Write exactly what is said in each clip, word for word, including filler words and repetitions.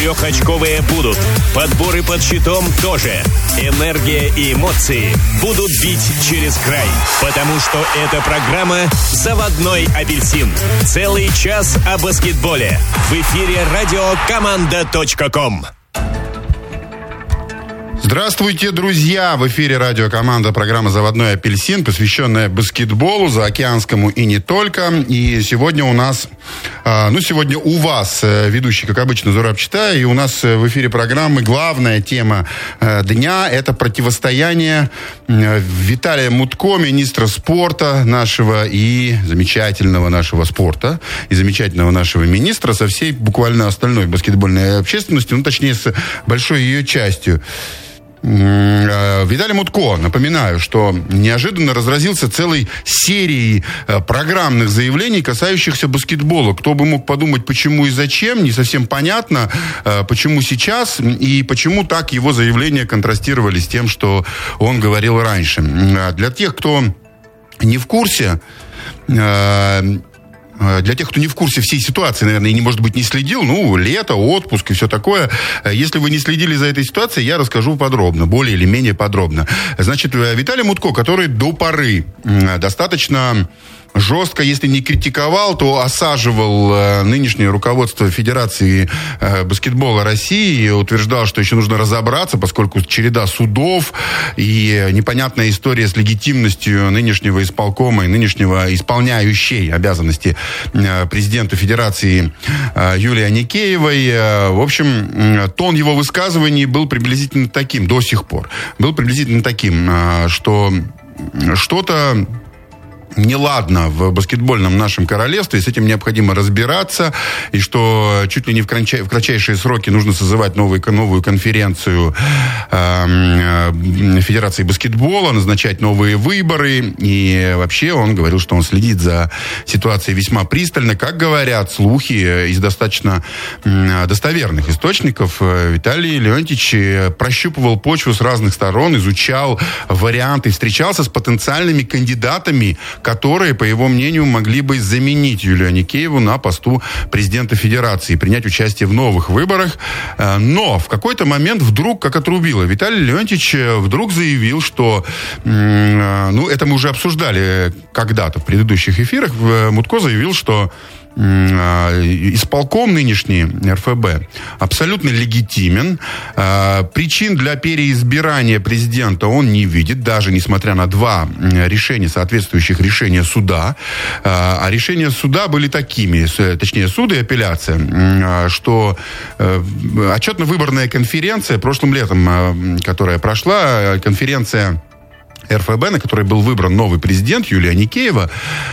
Трехочковые будут. Подборы под щитом тоже. Энергия и эмоции будут бить через край. Потому что эта программа «Заводной апельсин». Целый час о баскетболе. В эфире радио команда точка ком. Здравствуйте, друзья! В эфире радиокоманда, программа «Заводной апельсин», посвященная баскетболу, заокеанскому и не только. И сегодня у нас, ну, сегодня у вас ведущий, как обычно, Зураб Читай, и у нас в эфире программы главная тема дня – это противостояние Виталия Мутко, министра спорта нашего и замечательного нашего спорта, и замечательного нашего министра со всей буквально остальной баскетбольной общественностью, ну, точнее, с большой ее частью. Виталий Мутко, напоминаю, что неожиданно разразился целой серией программных заявлений, касающихся баскетбола. Кто бы мог подумать, почему и зачем, не совсем понятно, почему сейчас и почему так его заявления контрастировали с тем, что он говорил раньше. Для тех, кто не в курсе... Для тех, кто не в курсе всей ситуации, наверное, и, может быть, не следил, ну, лето, отпуск и все такое. Если вы не следили за этой ситуацией, я расскажу подробно, более или менее подробно. Значит, Виталий Мутко, который до поры достаточно жестко, если не критиковал, то осаживал э, нынешнее руководство Федерации э, баскетбола России и утверждал, что еще нужно разобраться, поскольку череда судов и непонятная история с легитимностью нынешнего исполкома и нынешнего исполняющей обязанности э, президента Федерации э, Юлии Аникеевой. Э, в общем, э, тон его высказываний был приблизительно таким до сих пор. Был приблизительно таким, э, что что-то неладно в баскетбольном нашем королевстве, и с этим необходимо разбираться, и что чуть ли не в, кратчай, в кратчайшие сроки нужно созывать новую, новую конференцию э, Федерации баскетбола, назначать новые выборы, и вообще он говорил, что он следит за ситуацией весьма пристально. Как говорят слухи из достаточно э, достоверных источников, Виталий Леонтьевич прощупывал почву с разных сторон, изучал варианты, встречался с потенциальными кандидатами, которые, по его мнению, могли бы заменить Юлию Аникееву на посту президента Федерации, принять участие в новых выборах. Но в какой-то момент вдруг, как отрубило, Виталий Леонтьевич вдруг заявил, что, ну, это мы уже обсуждали когда-то в предыдущих эфирах, Мутко заявил, что исполком нынешний эр эф бэ абсолютно легитимен. Причин для переизбирания президента он не видит, даже несмотря на два решения, соответствующих решения суда. А решения суда были такими, точнее, суд и апелляция, что отчетно-выборная конференция прошлым летом, которая прошла, конференция эр эф бэ, на которой был выбран новый президент Юлия Аникеева,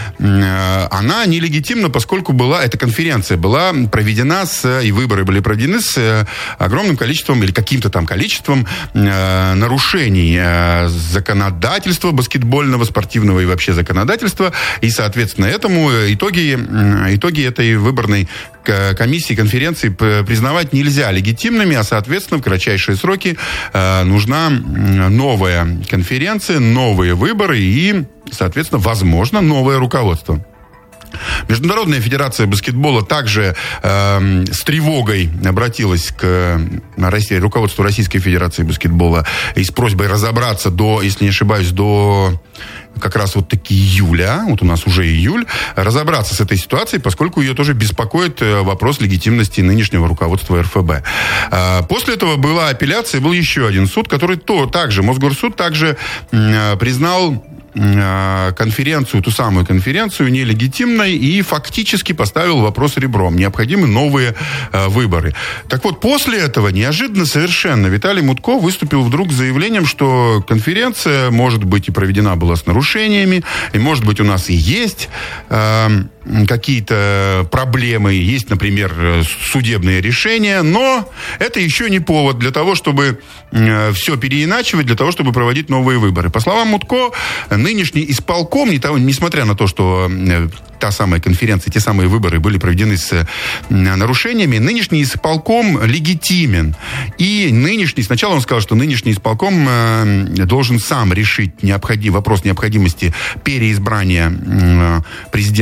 она нелегитимна, поскольку была, эта конференция была проведена с, и выборы были проведены с огромным количеством, или каким-то там количеством нарушений законодательства баскетбольного, спортивного и вообще законодательства, и, соответственно, этому итоги, итоги этой выборной комиссии, конференции признавать нельзя легитимными, а, соответственно, в кратчайшие сроки нужна новая конференция, новые выборы и, соответственно, возможно, новое руководство. Международная федерация баскетбола также э, с тревогой обратилась к России, руководству Российской Федерации баскетбола и с просьбой разобраться до, если не ошибаюсь, до как раз вот таки июля, вот у нас уже июль, разобраться с этой ситуацией, поскольку ее тоже беспокоит вопрос легитимности нынешнего руководства эр эф бэ. После этого была апелляция, был еще один суд, который то, также, Мосгорсуд также э, признал конференцию, ту самую конференцию нелегитимной и фактически поставил вопрос ребром. Необходимы новые э, выборы. Так вот, после этого неожиданно совершенно Виталий Мутко выступил вдруг с заявлением, что конференция может быть и проведена была с нарушениями, и может быть у нас и есть э, какие-то проблемы, есть, например, судебные решения, но это еще не повод для того, чтобы э, все переиначивать, для того, чтобы проводить новые выборы. По словам Мутко, нынешний исполком, несмотря на то, что та самая конференция, те самые выборы были проведены с нарушениями, нынешний исполком легитимен. И нынешний, сначала он сказал, что нынешний исполком должен сам решить необходим, вопрос необходимости переизбрания президента эр эф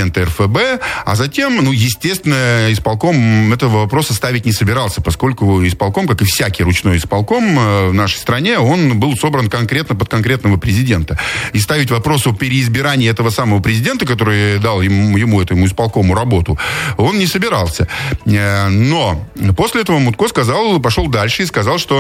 ФБ, а затем, ну, естественно, исполком этого вопроса ставить не собирался, поскольку исполком, как и всякий ручной исполком в нашей стране, он был собран конкретно под конкретного президента. И ставить вопрос о переизбирании этого самого президента, который дал ему, ему этому исполкому работу, он не собирался. Но после этого Мутко сказал, пошел дальше и сказал, что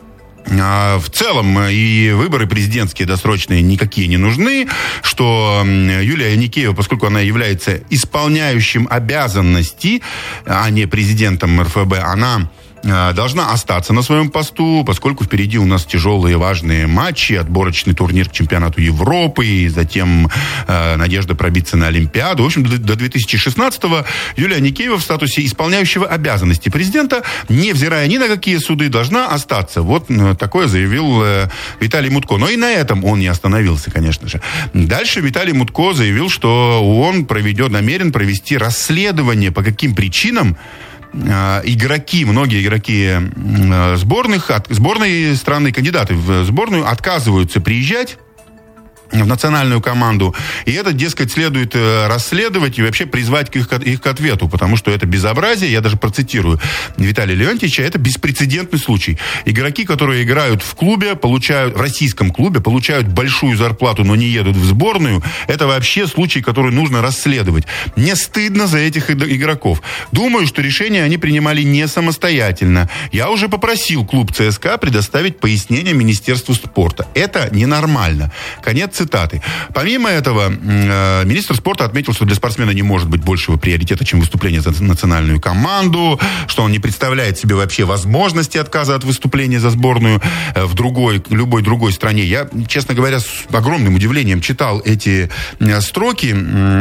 в целом и выборы президентские досрочные никакие не нужны, что Юлия Аникеева, поскольку она является исполняющим обязанности, а не президентом эр эф бэ, она должна остаться на своем посту, поскольку впереди у нас тяжелые важные матчи, отборочный турнир к чемпионату Европы, и затем э, надежда пробиться на Олимпиаду. В общем, до, до две тысячи шестнадцатого Юлия Аникеева в статусе исполняющего обязанности президента, невзирая ни на какие суды, должна остаться. Вот э, такое заявил э, Виталий Мутко. Но и на этом он не остановился, конечно же. Дальше Виталий Мутко заявил, что он проведет, намерен провести расследование, по каким причинам игроки, многие игроки сборных, от, сборной страны, кандидаты в сборную отказываются приезжать в национальную команду. И это, дескать, следует расследовать и вообще призвать к их, их к ответу, потому что это безобразие, я даже процитирую Виталия Леонтьевича, это беспрецедентный случай. Игроки, которые играют в клубе, получают, в российском клубе, получают большую зарплату, но не едут в сборную, это вообще случай, который нужно расследовать. Мне стыдно за этих игроков. Думаю, что решение они принимали не самостоятельно. Я уже попросил клуб ЦСКА предоставить пояснение Министерству спорта. Это ненормально. Конец цитаты. Помимо этого, э, министр спорта отметил, что для спортсмена не может быть большего приоритета, чем выступление за национальную команду, что он не представляет себе вообще возможности отказа от выступления за сборную э, в другой, любой другой стране. Я, честно говоря, с огромным удивлением читал эти э, строки.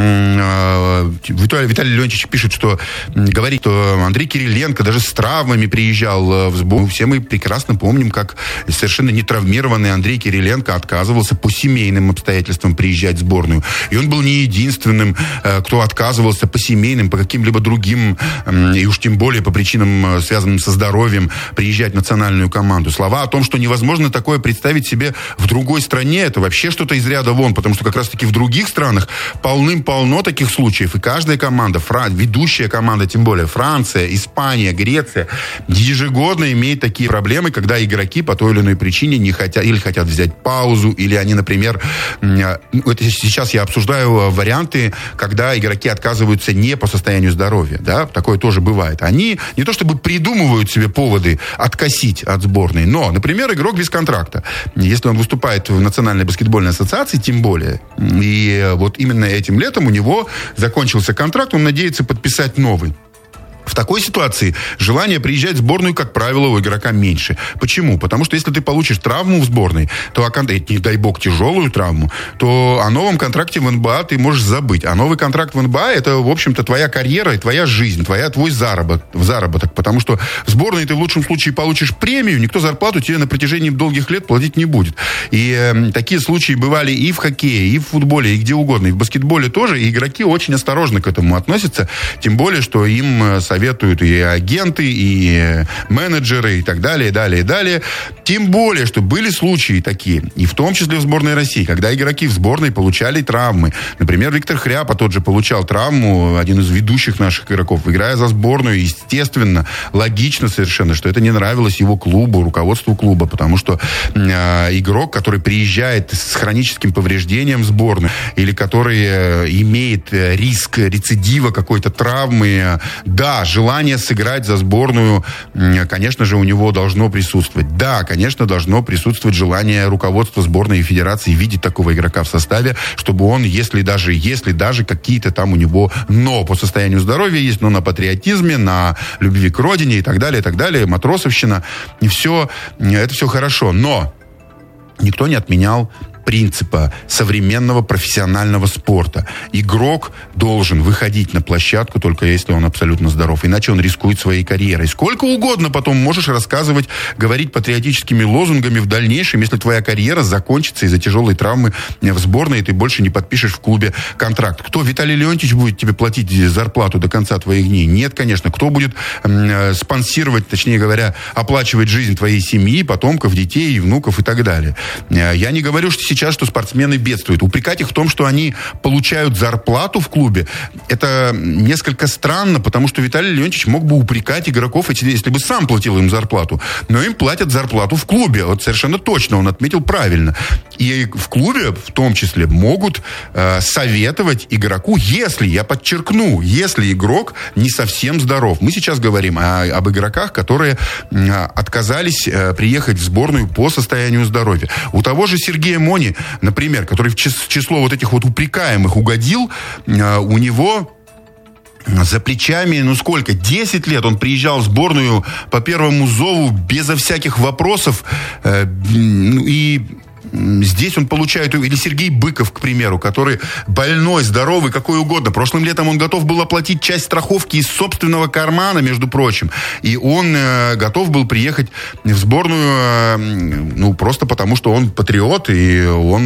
Э, Виталий, Виталий Леонтьевич пишет, что э, говорит, что Андрей Кириленко даже с травмами приезжал э, в сборную. Все мы прекрасно помним, как совершенно нетравмированный Андрей Кириленко отказывался по семейным обстоятельствам приезжать в сборную. И он был не единственным, кто отказывался по семейным, по каким-либо другим, и уж тем более по причинам, связанным со здоровьем, приезжать в национальную команду. Слова о том, что невозможно такое представить себе в другой стране, это вообще что-то из ряда вон, потому что как раз-таки в других странах полным-полно таких случаев. И каждая команда, Фран... ведущая команда, тем более Франция, Испания, Греция, ежегодно имеет такие проблемы, когда игроки по той или иной причине не хотят, или хотят взять паузу, или они, например, это сейчас я обсуждаю варианты, когда игроки отказываются не по состоянию здоровья, да, такое тоже бывает. Они не то чтобы придумывают себе поводы откосить от сборной, но, например, игрок без контракта. Если он выступает в Национальной баскетбольной ассоциации, тем более, и вот именно этим летом у него закончился контракт, он надеется подписать новый. В такой ситуации желание приезжать в сборную, как правило, у игрока меньше. Почему? Потому что если ты получишь травму в сборной, то, не дай бог, тяжелую травму, то о новом контракте в эн бэ а ты можешь забыть. А новый контракт в эн бэ а — это, в общем-то, твоя карьера и твоя жизнь, твоя, твой заработок, заработок. Потому что в сборной ты в лучшем случае получишь премию, никто зарплату тебе на протяжении долгих лет платить не будет. И э, такие случаи бывали и в хоккее, и в футболе, и где угодно. И в баскетболе тоже. И игроки очень осторожно к этому относятся. Тем более, что им советуют советуют и агенты, и менеджеры, и так далее, и далее, и далее. Тем более, что были случаи такие, и в том числе в сборной России, когда игроки в сборной получали травмы. Например, Виктор Хряпа тот же получал травму, один из ведущих наших игроков, играя за сборную. Естественно, логично совершенно, что это не нравилось его клубу, руководству клуба, потому что э, игрок, который приезжает с хроническим повреждением в сборную, или который э, имеет риск рецидива какой-то травмы, да, желание сыграть за сборную, конечно же, у него должно присутствовать. Да, конечно, должно присутствовать желание руководства сборной и федерации видеть такого игрока в составе, чтобы он, если даже, если даже какие-то там у него но по состоянию здоровья есть, но на патриотизме, на любви к родине и так далее, и так далее, матросовщина, и все, это все хорошо. Но никто не отменял принципа современного профессионального спорта. Игрок должен выходить на площадку только если он абсолютно здоров. Иначе он рискует своей карьерой. Сколько угодно потом можешь рассказывать, говорить патриотическими лозунгами в дальнейшем, если твоя карьера закончится из-за тяжелой травмы в сборной, и ты больше не подпишешь в клубе контракт. Кто? Виталий Леонтьевич будет тебе платить зарплату до конца твоих дней? Нет, конечно. Кто будет э, спонсировать, точнее говоря, оплачивать жизнь твоей семьи, потомков, детей, внуков и так далее? Я не говорю, что сейчас сейчас, что спортсмены бедствуют. Упрекать их в том, что они получают зарплату в клубе, это несколько странно, потому что Виталий Леонтьевич мог бы упрекать игроков, если бы сам платил им зарплату. Но им платят зарплату в клубе. Вот совершенно точно, он отметил правильно. И в клубе, в том числе, могут э, советовать игроку, если, я подчеркну, если игрок не совсем здоров. Мы сейчас говорим о, об игроках, которые э, отказались э, приехать в сборную по состоянию здоровья. У того же Сергея Мони, например, который в число вот этих вот упрекаемых угодил, э, у него за плечами, ну сколько, десять лет он приезжал в сборную по первому зову безо всяких вопросов, э, и здесь он получает, или Сергей Быков, к примеру, который больной, здоровый, какой угодно. Прошлым летом он готов был оплатить часть страховки из собственного кармана, между прочим. И он э, готов был приехать в сборную, э, ну, просто потому, что он патриот, и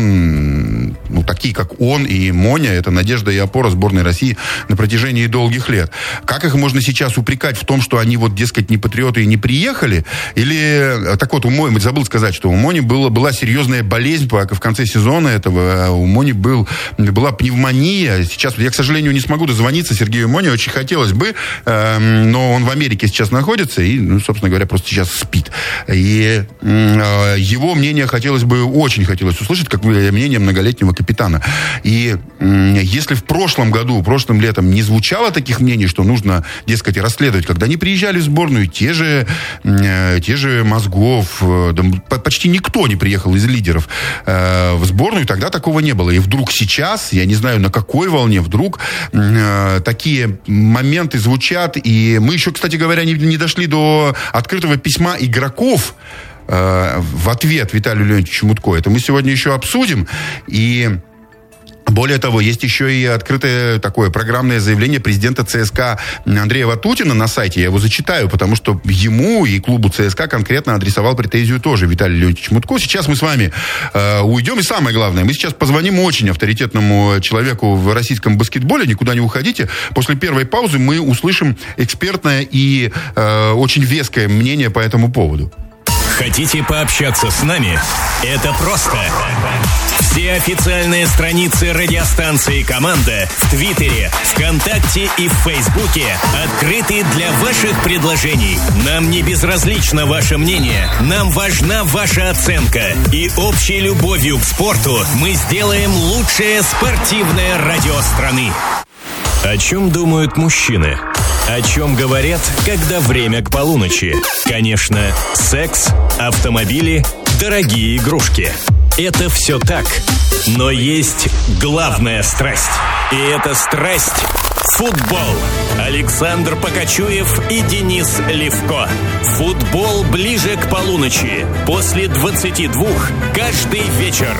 он, ну, такие, как он и Моня, это надежда и опора сборной России на протяжении долгих лет. Как их можно сейчас упрекать в том, что они, вот, дескать, не патриоты и не приехали? Или, так вот, у Мони, забыл сказать, что у Мони было, была серьезная болезнь в конце сезона этого. У Мони был, была пневмония. Сейчас я, к сожалению, не смогу дозвониться Сергею Мони. Очень хотелось бы, э, но он в Америке сейчас находится и, ну, собственно говоря, просто сейчас спит. И э, его мнение хотелось бы, очень хотелось услышать, как мнение многолетнего капитана. И э, если в прошлом году, прошлым летом не звучало таких мнений, что нужно, дескать, расследовать, когда они приезжали в сборную, те же, э, те же Мозгов, э, да, почти никто не приехал из лидеров в сборную, тогда такого не было. И вдруг сейчас, я не знаю, на какой волне, вдруг э, такие моменты звучат. И мы еще, кстати говоря, не, не дошли до открытого письма игроков э, в ответ Виталию Леонтьевичу Мутко. Это мы сегодня еще обсудим. И более того, есть еще и открытое такое программное заявление президента ЦСКА Андрея Ватутина на сайте. Я его зачитаю, потому что ему и клубу ЦСКА конкретно адресовал претензию тоже Виталий Леонтьевич Мутко. Сейчас мы с вами э, уйдем. И самое главное, мы сейчас позвоним очень авторитетному человеку в российском баскетболе. Никуда не уходите. После первой паузы мы услышим экспертное и э, очень веское мнение по этому поводу. Хотите пообщаться с нами? Это просто. Все официальные страницы радиостанции «Команда» в Твиттере, ВКонтакте и в Фейсбуке открыты для ваших предложений. Нам не безразлично ваше мнение, нам важна ваша оценка. И общей любовью к спорту мы сделаем лучшее спортивное радио страны. О чем думают мужчины? О чем говорят, когда время к полуночи? Конечно, секс, автомобили, дорогие игрушки. Это все так. Но есть главная страсть. И эта страсть – футбол. Александр Покачуев и Денис Левко. Футбол ближе к полуночи. После двадцати двух каждый вечер.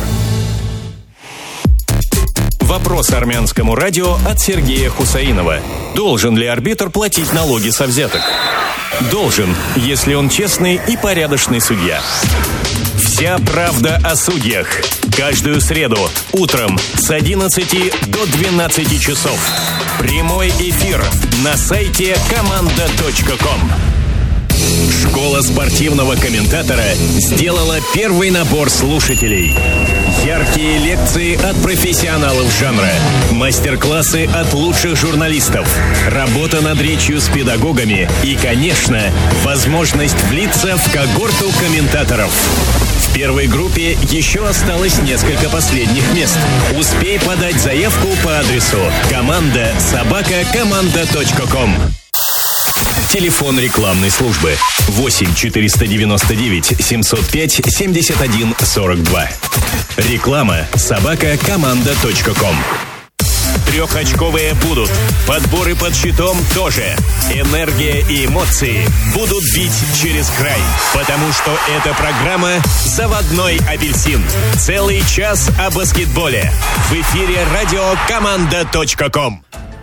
Вопрос армянскому радио от Сергея Хусаинова. Должен ли арбитр платить налоги со взяток? Должен, если он честный и порядочный судья. Вся правда о судьях. Каждую среду утром с одиннадцати до двенадцати часов. Прямой эфир на сайте команда точка ком. Школа спортивного комментатора сделала первый набор слушателей. Яркие лекции от профессионалов жанра, мастер-классы от лучших журналистов, работа над речью с педагогами и, конечно, возможность влиться в когорту комментаторов. В первой группе еще осталось несколько последних мест. Успей подать заявку по адресу команда собака команда точка ком. Телефон рекламной службы восемь четыреста девяносто девять семьсот пять семьдесят один сорок два. Реклама собака команда точка ком. Трехочковые будут. Подборы под щитом тоже. Энергия и эмоции будут бить через край. Потому что эта программа «Заводной апельсин». Целый час о баскетболе. В эфире радио команда точка ком.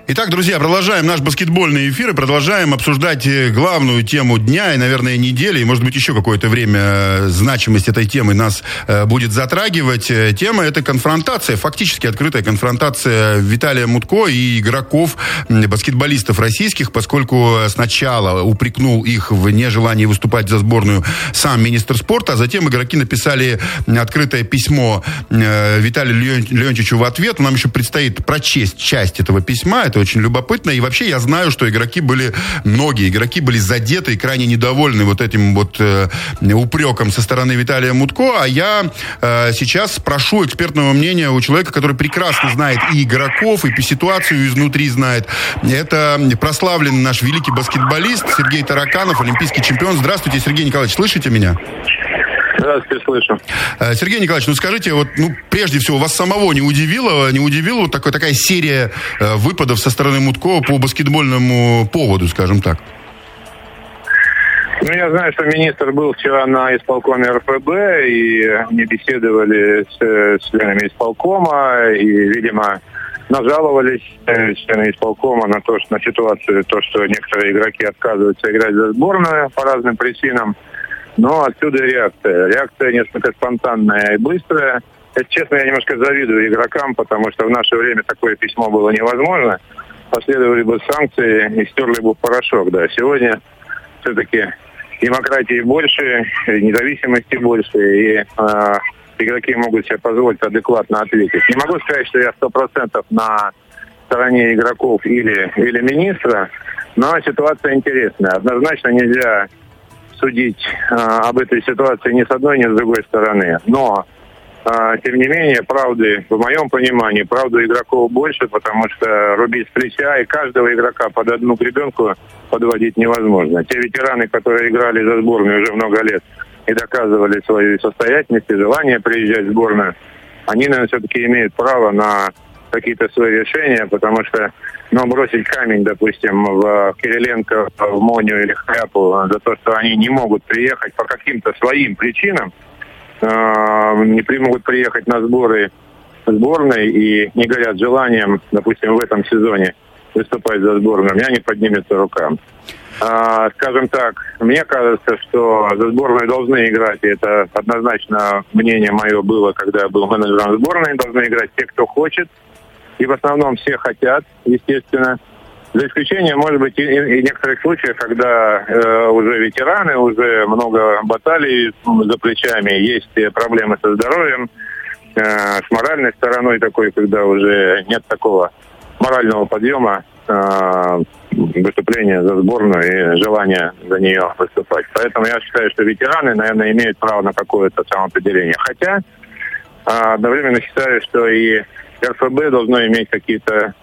Итак, друзья, продолжаем наш баскетбольный эфир и продолжаем обсуждать главную тему дня и, наверное, недели, и, может быть, еще какое-то время значимость этой темы нас э, будет затрагивать. Тема – это конфронтация, фактически открытая конфронтация Виталия Мутко и игроков, баскетболистов российских, поскольку сначала упрекнул их в нежелании выступать за сборную сам министр спорта, а затем игроки написали открытое письмо э, Виталию Леон... Леонтьевичу в ответ. Нам еще предстоит прочесть часть этого письма. Это очень любопытно. И вообще я знаю, что игроки были, многие игроки были задеты и крайне недовольны вот этим вот э, упреком со стороны Виталия Мутко. А я э, сейчас прошу экспертного мнения у человека, который прекрасно знает и игроков, и ситуацию изнутри знает. Это прославленный наш великий баскетболист Сергей Тараканов, олимпийский чемпион. Здравствуйте, Сергей Николаевич, слышите меня? Здравствуйте, слышу. Сергей Николаевич, ну скажите, вот, ну, прежде всего, вас самого не удивило, не удивила вот такой, такая серия э, выпадов со стороны Мутко по баскетбольному поводу, скажем так? Ну, я знаю, что министр был вчера на исполкоме эр эф бэ, и они беседовали с, с членами исполкома, и, видимо, нажаловались члены исполкома на то, что на ситуацию, то, что некоторые игроки отказываются играть за сборную по разным причинам. Но отсюда реакция. Реакция несколько спонтанная и быстрая. Если честно, я немножко завидую игрокам, потому что в наше время такое письмо было невозможно. Последовали бы санкции и стерли бы порошок. Да. Сегодня все-таки демократии больше, независимости больше, и э, игроки могут себе позволить адекватно ответить. Не могу сказать, что я сто процентов на стороне игроков или, или министра, но ситуация интересная. Однозначно нельзя судить э, об этой ситуации ни с одной, ни с другой стороны. Но, э, тем не менее, правды, в моем понимании, правду игроков больше, потому что рубить с плеча и каждого игрока под одну гребенку подводить невозможно. Те ветераны, которые играли за сборную уже много лет и доказывали свою состоятельность и желание приезжать в сборную, они, наверное, все-таки имеют право на какие-то свои решения, потому что, ну, бросить камень, допустим, в Кириленко, в Моню или Хряпу за то, что они не могут приехать по каким-то своим причинам, э, не могут приехать на сборы сборной и не горят желанием, допустим, в этом сезоне выступать за сборную, у меня не поднимется рука. Э, скажем так, мне кажется, что за сборную должны играть, и это однозначно мнение мое было, когда я был менеджером сборной, должны играть те, кто хочет. И в основном все хотят, естественно. За исключением, может быть, и, и некоторых случаев, когда э, уже ветераны, уже много баталий за плечами, есть проблемы со здоровьем, э, с моральной стороной такой, когда уже нет такого морального подъема, э, выступления за сборную и желания за нее выступать. Поэтому я считаю, что ветераны, наверное, имеют право на какое-то самоопределение. Хотя э, одновременно считаю, что и эр эф бэ должно иметь какие-то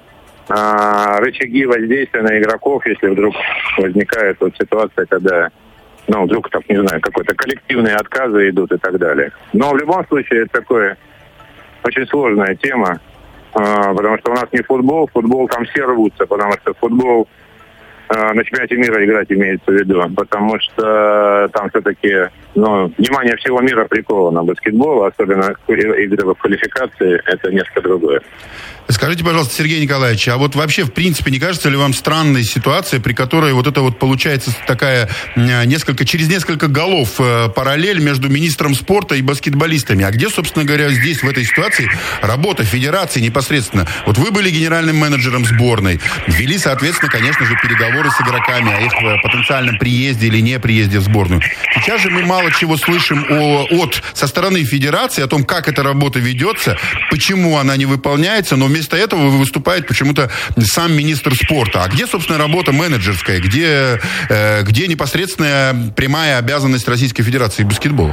а, рычаги воздействия на игроков, если вдруг возникает вот ситуация, когда, ну, вдруг, так, не знаю, какой-то коллективные отказы идут и так далее. Но в любом случае это такое очень сложная тема, а, потому что у нас не футбол, футбол там все рвутся, потому что футбол а, на чемпионате мира играть имеется в виду, потому что там все-таки, ну, внимание всего мира приковано. Баскетбол, особенно игры в квалификации, это несколько другое. Скажите, пожалуйста, Сергей Николаевич, а вот вообще, в принципе, не кажется ли вам странной ситуация, при которой вот это вот получается такая несколько, через несколько голов параллель между министром спорта и баскетболистами? А где, собственно говоря, здесь, в этой ситуации, работа федерации непосредственно? Вот вы были генеральным менеджером сборной, вели, соответственно, конечно же, переговоры с игроками о их потенциальном приезде или не приезде в сборную. Сейчас же мы мало чего слышим о, от, со стороны федерации, о том, как эта работа ведется, почему она не выполняется, но вместо этого выступает почему-то сам министр спорта. А где, собственно, работа менеджерская? Где, э, где непосредственная прямая обязанность Российской Федерации баскетбола?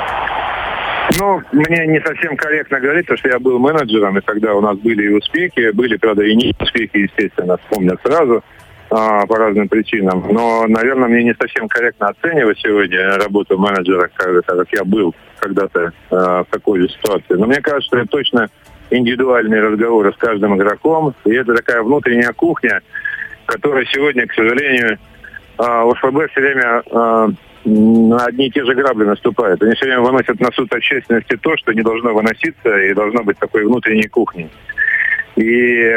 Ну, мне не совсем корректно говорить, потому что я был менеджером, и тогда у нас были и успехи, были, правда, и не успехи, естественно, вспомнят сразу а, по разным причинам. Но, наверное, мне не совсем корректно оценивать сегодня работу менеджера, как, как я был когда-то а, в такой же ситуации. Но мне кажется, что это точно индивидуальные разговоры с каждым игроком. И это такая внутренняя кухня, которая сегодня, к сожалению, в эф бэ все время на одни и те же грабли наступает. Они все время выносят на суд общественности то, что не должно выноситься и должно быть такой внутренней кухней. И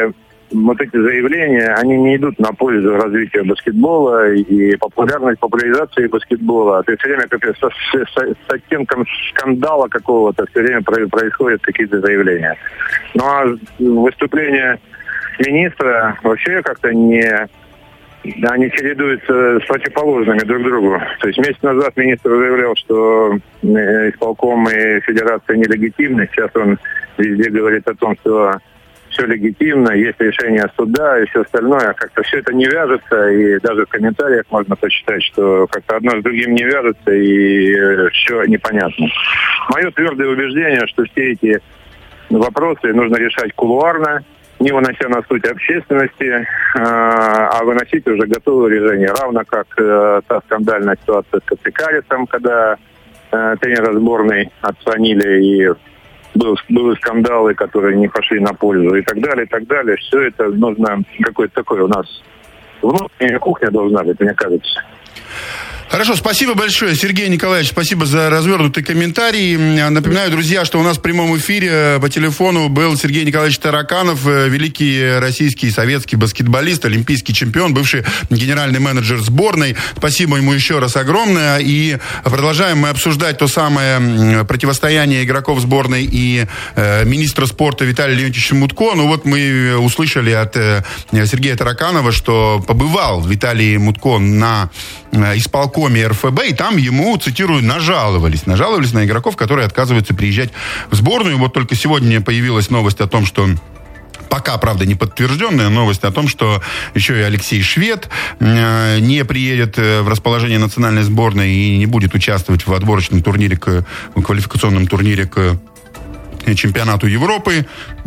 вот эти заявления, они не идут на пользу развития баскетбола и популярность, популяризации баскетбола. То есть все время как с, с, с оттенком скандала какого-то все время происходят какие-то заявления. Ну а выступление министра вообще как-то не... Они чередуются с противоположными друг другу. То есть месяц назад министр заявлял, что исполком и федерация нелегитимны. Сейчас он везде говорит о том, что все легитимно, есть решение суда и все остальное. Как-то все это не вяжется, и даже в комментариях можно почитать, что как-то одно с другим не вяжется, и все непонятно. Мое твердое убеждение, что все эти вопросы нужно решать кулуарно, не вынося на суть общественности, а выносить уже готовое решение. Равно как та скандальная ситуация с Кацикарисом, когда тренера сборной отстранили, и был, были скандалы, которые не пошли на пользу, и так далее, и так далее. Все это нужно, какой-то такой у нас внутренняя кухня должна быть, мне кажется. Хорошо, спасибо большое, Сергей Николаевич, спасибо за развернутый комментарий. Напоминаю, друзья, что у нас в прямом эфире по телефону был Сергей Николаевич Тараканов, великий российский советский баскетболист, олимпийский чемпион, бывший генеральный менеджер сборной. Спасибо ему еще раз огромное. И продолжаем мы обсуждать то самое противостояние игроков сборной и э, министра спорта Виталия Леонтьевича Мутко. Ну вот мы услышали от э, Сергея Тараканова, что побывал Виталий Мутко на э, исполкоме эр эф бэ, и там ему, цитирую, нажаловались. Нажаловались на игроков, которые отказываются приезжать в сборную. Вот только сегодня появилась новость о том, что пока, правда, не подтвержденная новость о том, что еще и Алексей Швед э, не приедет в расположение национальной сборной и не будет участвовать в отборочном турнире, к, в квалификационном турнире к чемпионату Европы.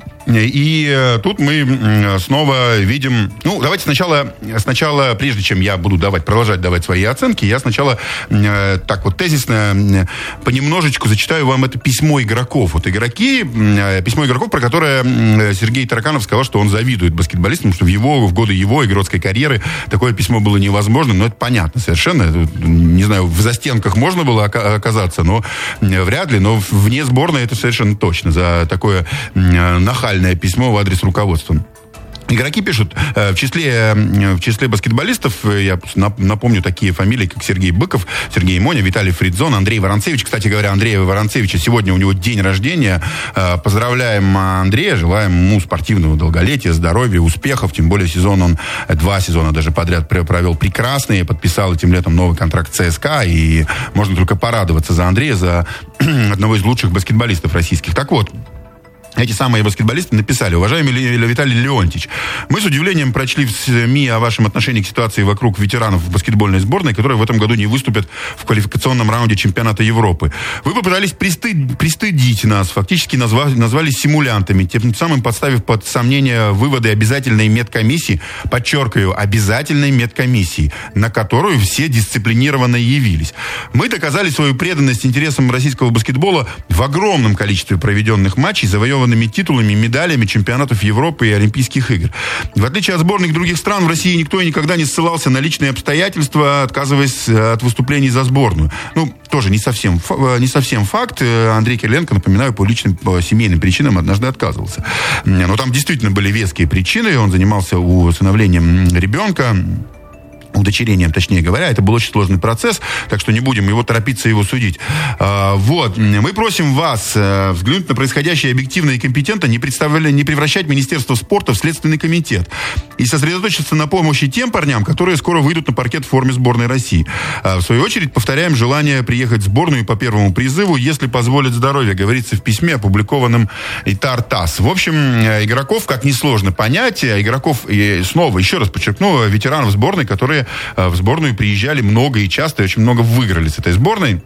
И тут мы снова видим... Ну, давайте сначала, сначала, прежде чем я буду давать, продолжать давать свои оценки, я сначала э, так вот тезисно понемножечку зачитаю вам это письмо игроков. Вот игроки, э, письмо игроков, про которое Сергей Тараканов сказал, что он завидует баскетболистам, что в, его, в годы его игротской карьеры такое письмо было невозможно, но это понятно совершенно. Не знаю, в застенках можно было оказаться, но вряд ли, но вне сборной это совершенно точно. За такое нахальное письмо в адрес руководства. Игроки пишут, в числе, в числе баскетболистов, я напомню такие фамилии, как Сергей Быков, Сергей Моня, Виталий Фридзон, Андрей Воронцевич. Кстати говоря, Андрея Воронцевича сегодня у него день рождения. Поздравляем Андрея, желаем ему спортивного долголетия, здоровья, успехов. Тем более сезон он, два сезона даже подряд провел прекрасный. Подписал этим летом новый контракт с ЦСКА. И можно только порадоваться за Андрея, за одного из лучших баскетболистов российских. Так вот, эти самые баскетболисты написали: уважаемый Виталий Леонтьевич, мы с удивлением прочли в СМИ о вашем отношении к ситуации вокруг ветеранов баскетбольной сборной, которые в этом году не выступят в квалификационном раунде чемпионата Европы. Вы попытались пристыд... пристыдить нас, фактически назва... назвали симулянтами, тем самым подставив под сомнение выводы обязательной медкомиссии, подчеркиваю, обязательной медкомиссии, на которую все дисциплинированно явились. Мы доказали свою преданность интересам российского баскетбола в огромном количестве проведенных матчей, завоеванных титулами, медалями чемпионатов Европы и Олимпийских игр. В отличие от сборных других стран, в России никто и никогда не ссылался на личные обстоятельства, отказываясь от выступлений за сборную. Ну, тоже не совсем, не совсем факт. Андрей Кириленко, напоминаю, по личным, по семейным причинам однажды отказывался. Но там действительно были веские причины. Он занимался усыновлением ребенка, удочерением, точнее говоря. Это был очень сложный процесс, так что не будем его торопиться, его судить. А, вот. Мы просим вас а, взглянуть на происходящее объективно и компетентно, не, представляли, не превращать Министерство спорта в Следственный комитет и сосредоточиться на помощи тем парням, которые скоро выйдут на паркет в форме сборной России. А, в свою очередь, повторяем желание приехать в сборную по первому призыву, если позволит здоровье, говорится в письме, опубликованном ИТАР ТАСС. В общем, игроков, как несложно понять, игроков, и снова, еще раз подчеркну, ветеранов сборной, которые в сборную приезжали много и часто, и очень много выиграли с этой сборной.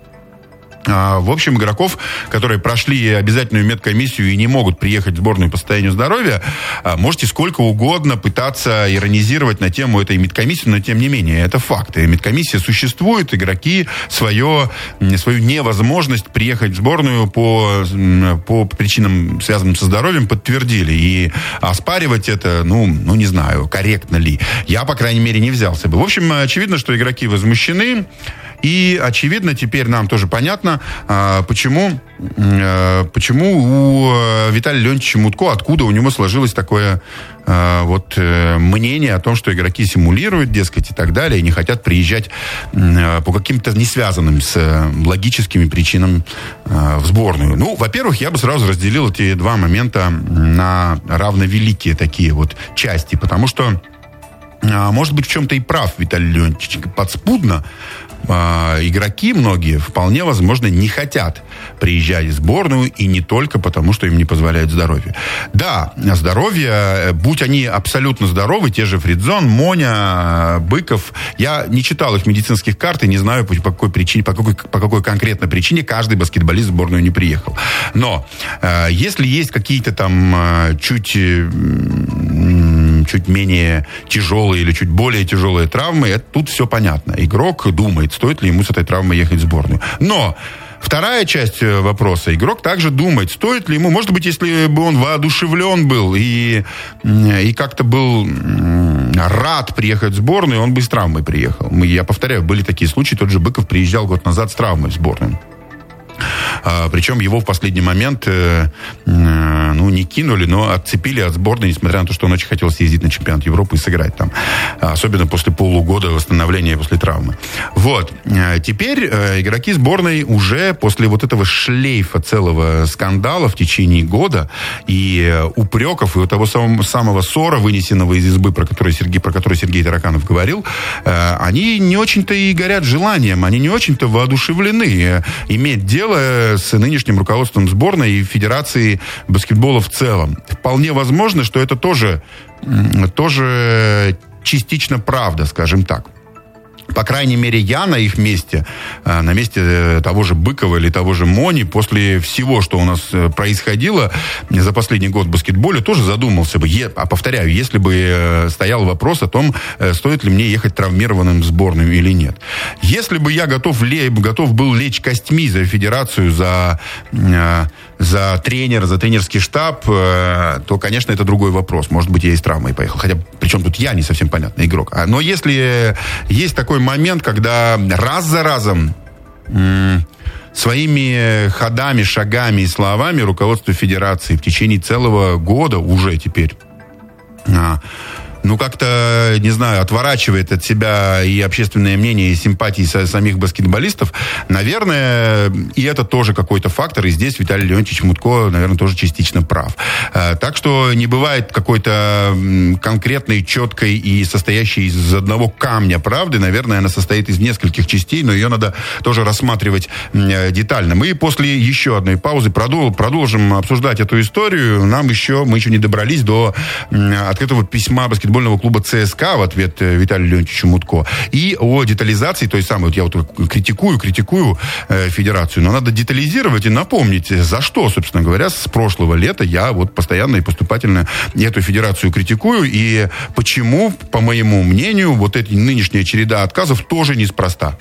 В общем, игроков, которые прошли обязательную медкомиссию и не могут приехать в сборную по состоянию здоровья, можете сколько угодно пытаться иронизировать на тему этой медкомиссии, но тем не менее, это факт. И медкомиссия существует, игроки свое, свою невозможность приехать в сборную по, по причинам, связанным со здоровьем, подтвердили. И оспаривать это, ну, ну, не знаю, корректно ли. Я, по крайней мере, не взялся бы. В общем, очевидно, что игроки возмущены. И, очевидно, теперь нам тоже понятно, почему, почему у Виталия Леонтьевича Мутко, откуда у него сложилось такое вот мнение о том, что игроки симулируют, дескать, и так далее, и не хотят приезжать по каким-то не связанным с логическими причинами в сборную. Ну, во-первых, я бы сразу разделил эти два момента на равновеликие такие вот части, потому что, может быть, в чем-то и прав Виталий Леонтьевич. Подспудно игроки многие, вполне возможно, не хотят приезжать в сборную, и не только потому, что им не позволяет здоровье. Да, здоровье, будь они абсолютно здоровы, те же Фридзон, Моня, Быков, я не читал их медицинских карт и не знаю, по какой причине, по какой, по какой конкретной причине каждый баскетболист в сборную не приехал. Но э, если есть какие-то там э, чуть... Э, чуть менее тяжелые или чуть более тяжелые травмы, это, тут все понятно. Игрок думает, стоит ли ему с этой травмой ехать в сборную. Но вторая часть вопроса. Игрок также думает, стоит ли ему, может быть, если бы он воодушевлен был и, и как-то был рад приехать в сборную, он бы с травмой приехал. Мы, я повторяю, были такие случаи, тот же Быков приезжал год назад с травмой в сборную. А, причем его в последний момент э, э, ну, не кинули, но отцепили от сборной, несмотря на то, что он очень хотел съездить на чемпионат Европы и сыграть там. Особенно после полугода восстановления после травмы. Вот. Теперь э, игроки сборной уже после вот этого шлейфа целого скандала в течение года и э, упреков, и у того самого, самого ссора, вынесенного из избы, про который Сергей, про который Сергей Тараканов говорил, э, они не очень-то и горят желанием, они не очень-то воодушевлены э, иметь дело с нынешним руководством сборной и Федерации баскетбола в целом. Вполне возможно, что это тоже, тоже частично правда, скажем так. По крайней мере, я на их месте, на месте того же Быкова или того же Мони, после всего, что у нас происходило за последний год в баскетболе, тоже задумался бы. А повторяю, если бы стоял вопрос о том, стоит ли мне ехать травмированным в сборную или нет. Если бы я готов, готов был лечь костьми за федерацию, за, за тренера, за тренерский штаб, то, конечно, это другой вопрос. Может быть, я и с травмой поехал. Хотя, причем тут я не совсем понятный игрок. Но если есть такой момент, когда раз за разом м- своими ходами, шагами и словами руководство Федерации в течение целого года уже теперь а, ну, как-то, не знаю, отворачивает от себя и общественное мнение, и симпатии самих баскетболистов, наверное, и это тоже какой-то фактор, и здесь Виталий Леонтьевич Мутко, наверное, тоже частично прав. Так что не бывает какой-то конкретной, четкой и состоящей из одного камня правды, наверное, она состоит из нескольких частей, но ее надо тоже рассматривать детально. Мы после еще одной паузы продолжим обсуждать эту историю. Нам еще, мы еще не добрались до открытого письма баскетбольного баскетбольного клуба ЦСКА в ответ Виталию Леонтьевичу Мутко и о детализации той самой, вот я вот критикую, критикую э, федерацию, но надо детализировать и напомнить, за что, собственно говоря, с прошлого лета я вот постоянно и поступательно эту федерацию критикую, и почему, по моему мнению, вот эта нынешняя череда отказов тоже неспроста.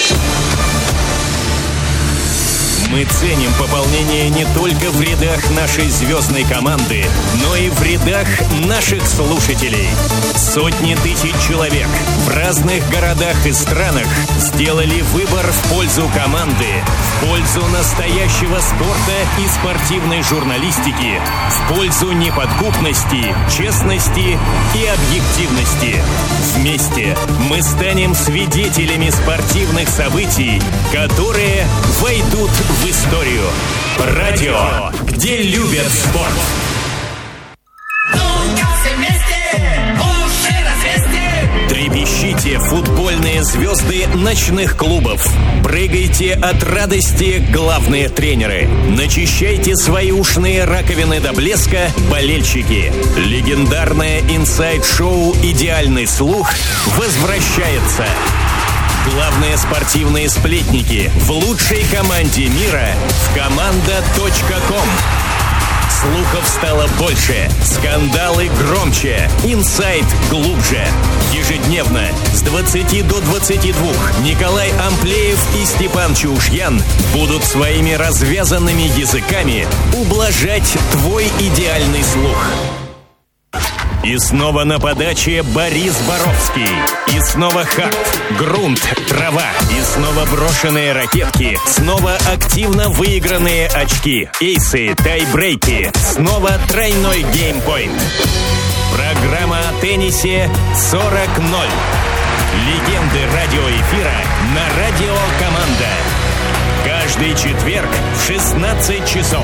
Мы ценим пополнение не только в рядах нашей звездной команды, но и в рядах наших слушателей. Сотни тысяч человек в разных городах и странах сделали выбор в пользу команды, в пользу настоящего спорта и спортивной журналистики, в пользу неподкупности, честности и объективности. Вместе мы станем свидетелями спортивных событий, которые войдут в в историю. Радио, где любят спорт. Трепещите, футбольные звезды ночных клубов. Прыгайте от радости, главные тренеры. Начищайте свои ушные раковины до блеска, болельщики. Легендарное инсайд-шоу «Идеальный слух» возвращается. Главные спортивные сплетники в лучшей команде мира в команда точка ком. Слухов стало больше, скандалы громче, инсайт глубже. Ежедневно с двадцати до двадцати двух Николай Амплеев и Степан Чаушьян будут своими развязанными языками ублажать твой идеальный слух. И снова на подаче Борис Боровский. И снова хард, грунт, трава. И снова брошенные ракетки. Снова активно выигранные очки. Эйсы, тайбрейки. Снова тройной геймпоинт. Программа о теннисе сорок ноль. Легенды радиоэфира на радио «Команда». Каждый четверг в шестнадцать часов.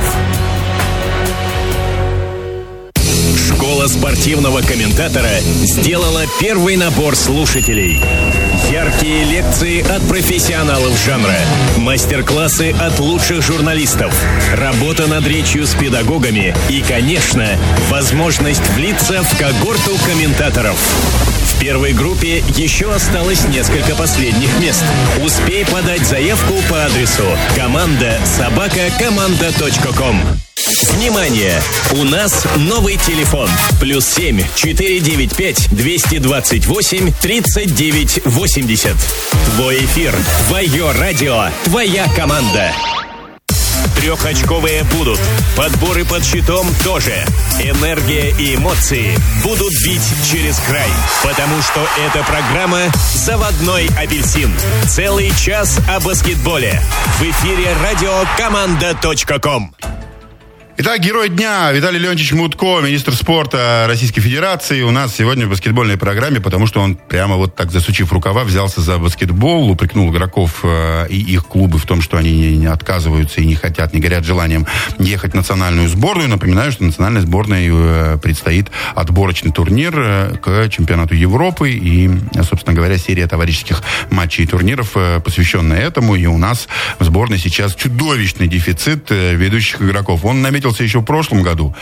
Школа спортивного комментатора сделала первый набор слушателей. Яркие лекции от профессионалов жанра, мастер-классы от лучших журналистов, работа над речью с педагогами и, конечно, возможность влиться в когорту комментаторов. В первой группе еще осталось несколько последних мест. Успей подать заявку по адресу команда собака команда точка ком. Внимание! У нас новый телефон. Плюс семь четыре девять пять двести двадцать восемь тридцать девять восемьдесят. Твой эфир, твое радио, твоя команда. Трехочковые будут. Подборы под щитом тоже. Энергия и эмоции будут бить через край. Потому что эта программа «Заводной апельсин». Целый час о баскетболе. В эфире радио команда точка ком. Итак, герой дня Виталий Леонтьевич Мутко, министр спорта Российской Федерации, у нас сегодня в баскетбольной программе, потому что он прямо вот так, засучив рукава, взялся за баскетбол, упрекнул игроков э, и их клубы в том, что они не, не отказываются и не хотят, не горят желанием ехать в национальную сборную. Напоминаю, что национальной сборной э, предстоит отборочный турнир э, к чемпионату Европы и, собственно говоря, серия товарищеских матчей и турниров, э, посвященная этому. И у нас в сборной сейчас чудовищный дефицит э, ведущих игроков. Он наметил еще в прошлом году,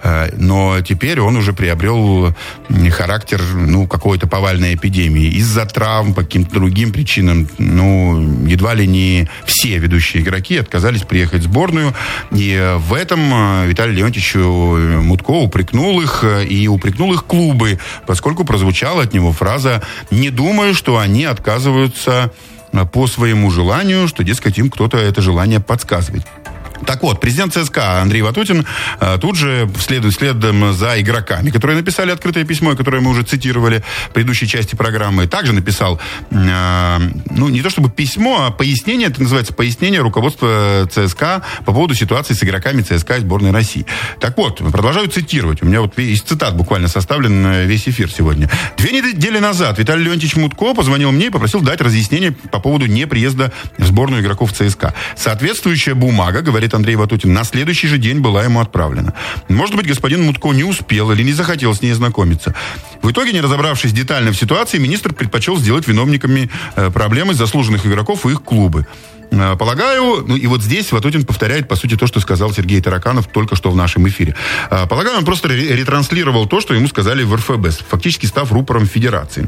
но теперь он уже приобрел характер, ну, какой-то повальной эпидемии. Из-за травм, по каким-то другим причинам, ну, едва ли не все ведущие игроки отказались приехать в сборную. И в этом Виталий Леонтьевич Мутко упрекнул их, и упрекнул их клубы, поскольку прозвучала от него фраза «не думаю, что они отказываются по своему желанию, что, дескать, им кто-то это желание подсказывает». Так вот, президент ЦСКА Андрей Ватутин а, тут же следует следом за игроками, которые написали открытое письмо, которое мы уже цитировали в предыдущей части программы. Также написал, а, ну, не то чтобы письмо, а пояснение, это называется пояснение руководства ЦСКА по поводу ситуации с игроками ЦСКА и сборной России. Так вот, продолжаю цитировать. У меня вот из цитат буквально составлен весь эфир сегодня. Две недели назад Виталий Леонтьевич Мутко позвонил мне и попросил дать разъяснение по поводу неприезда в сборную игроков ЦСКА. Соответствующая бумага, говорит Андрей Ватутин, на следующий же день была ему отправлена. Может быть, господин Мутко не успел или не захотел с ней знакомиться. В итоге, не разобравшись детально в ситуации, министр предпочел сделать виновниками э, проблемы заслуженных игроков и их клубы. Э, полагаю, ну и вот здесь Ватутин повторяет, по сути, то, что сказал Сергей Тараканов только что в нашем эфире. Э, полагаю, он просто ретранслировал то, что ему сказали в эр эф бэ, фактически став рупором федерации.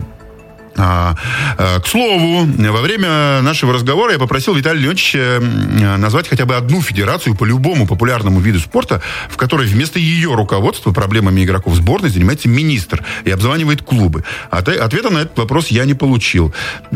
А, а, к слову, во время нашего разговора я попросил Виталия Леонтьевича назвать хотя бы одну федерацию по любому популярному виду спорта, в которой вместо ее руководства проблемами игроков сборной занимается министр и обзванивает клубы. Ответа на этот вопрос я не получил.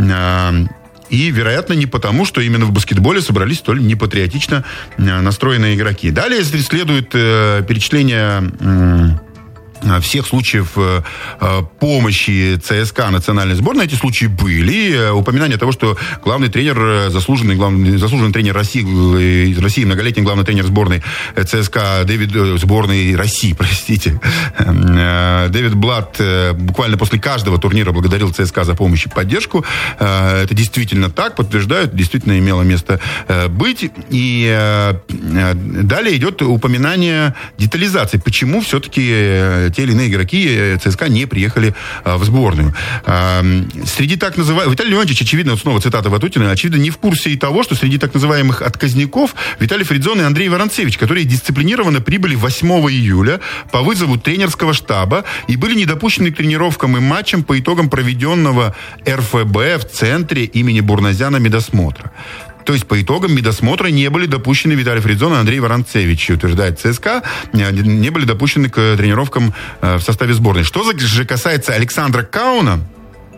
И, вероятно, не потому, что именно в баскетболе собрались столь непатриотично настроенные игроки. Далее следует перечисление всех случаев э, помощи ЦСКА национальной сборной. Эти случаи были. Упоминание того, что главный тренер, заслуженный, главный, заслуженный тренер России, из России, многолетний главный тренер сборной ЦСКА, Дэвид, сборной России, простите, э, Дэвид Блат э, буквально после каждого турнира благодарил ЦСКА за помощь и поддержку. Э, это действительно так, подтверждают, действительно имело место э, быть. И э, далее идет упоминание детализации. Почему все-таки те или иные игроки ЦСКА не приехали а, в сборную. А, среди так называемых... Виталий Леонтьевич, очевидно, вот снова цитата Ватутина, очевидно, не в курсе и того, что среди так называемых отказников Виталий Фридзон и Андрей Воронцевич, которые дисциплинированно прибыли восьмого июля по вызову тренерского штаба и были не допущены к тренировкам и матчам по итогам проведенного эр эф бэ в центре имени Бурназяна медосмотра. То есть по итогам медосмотра не были допущены Виталий Фридзон и Андрей Воронцевич, утверждает ЦСКА, не были допущены к тренировкам в составе сборной. Что же касается Александра Кауна,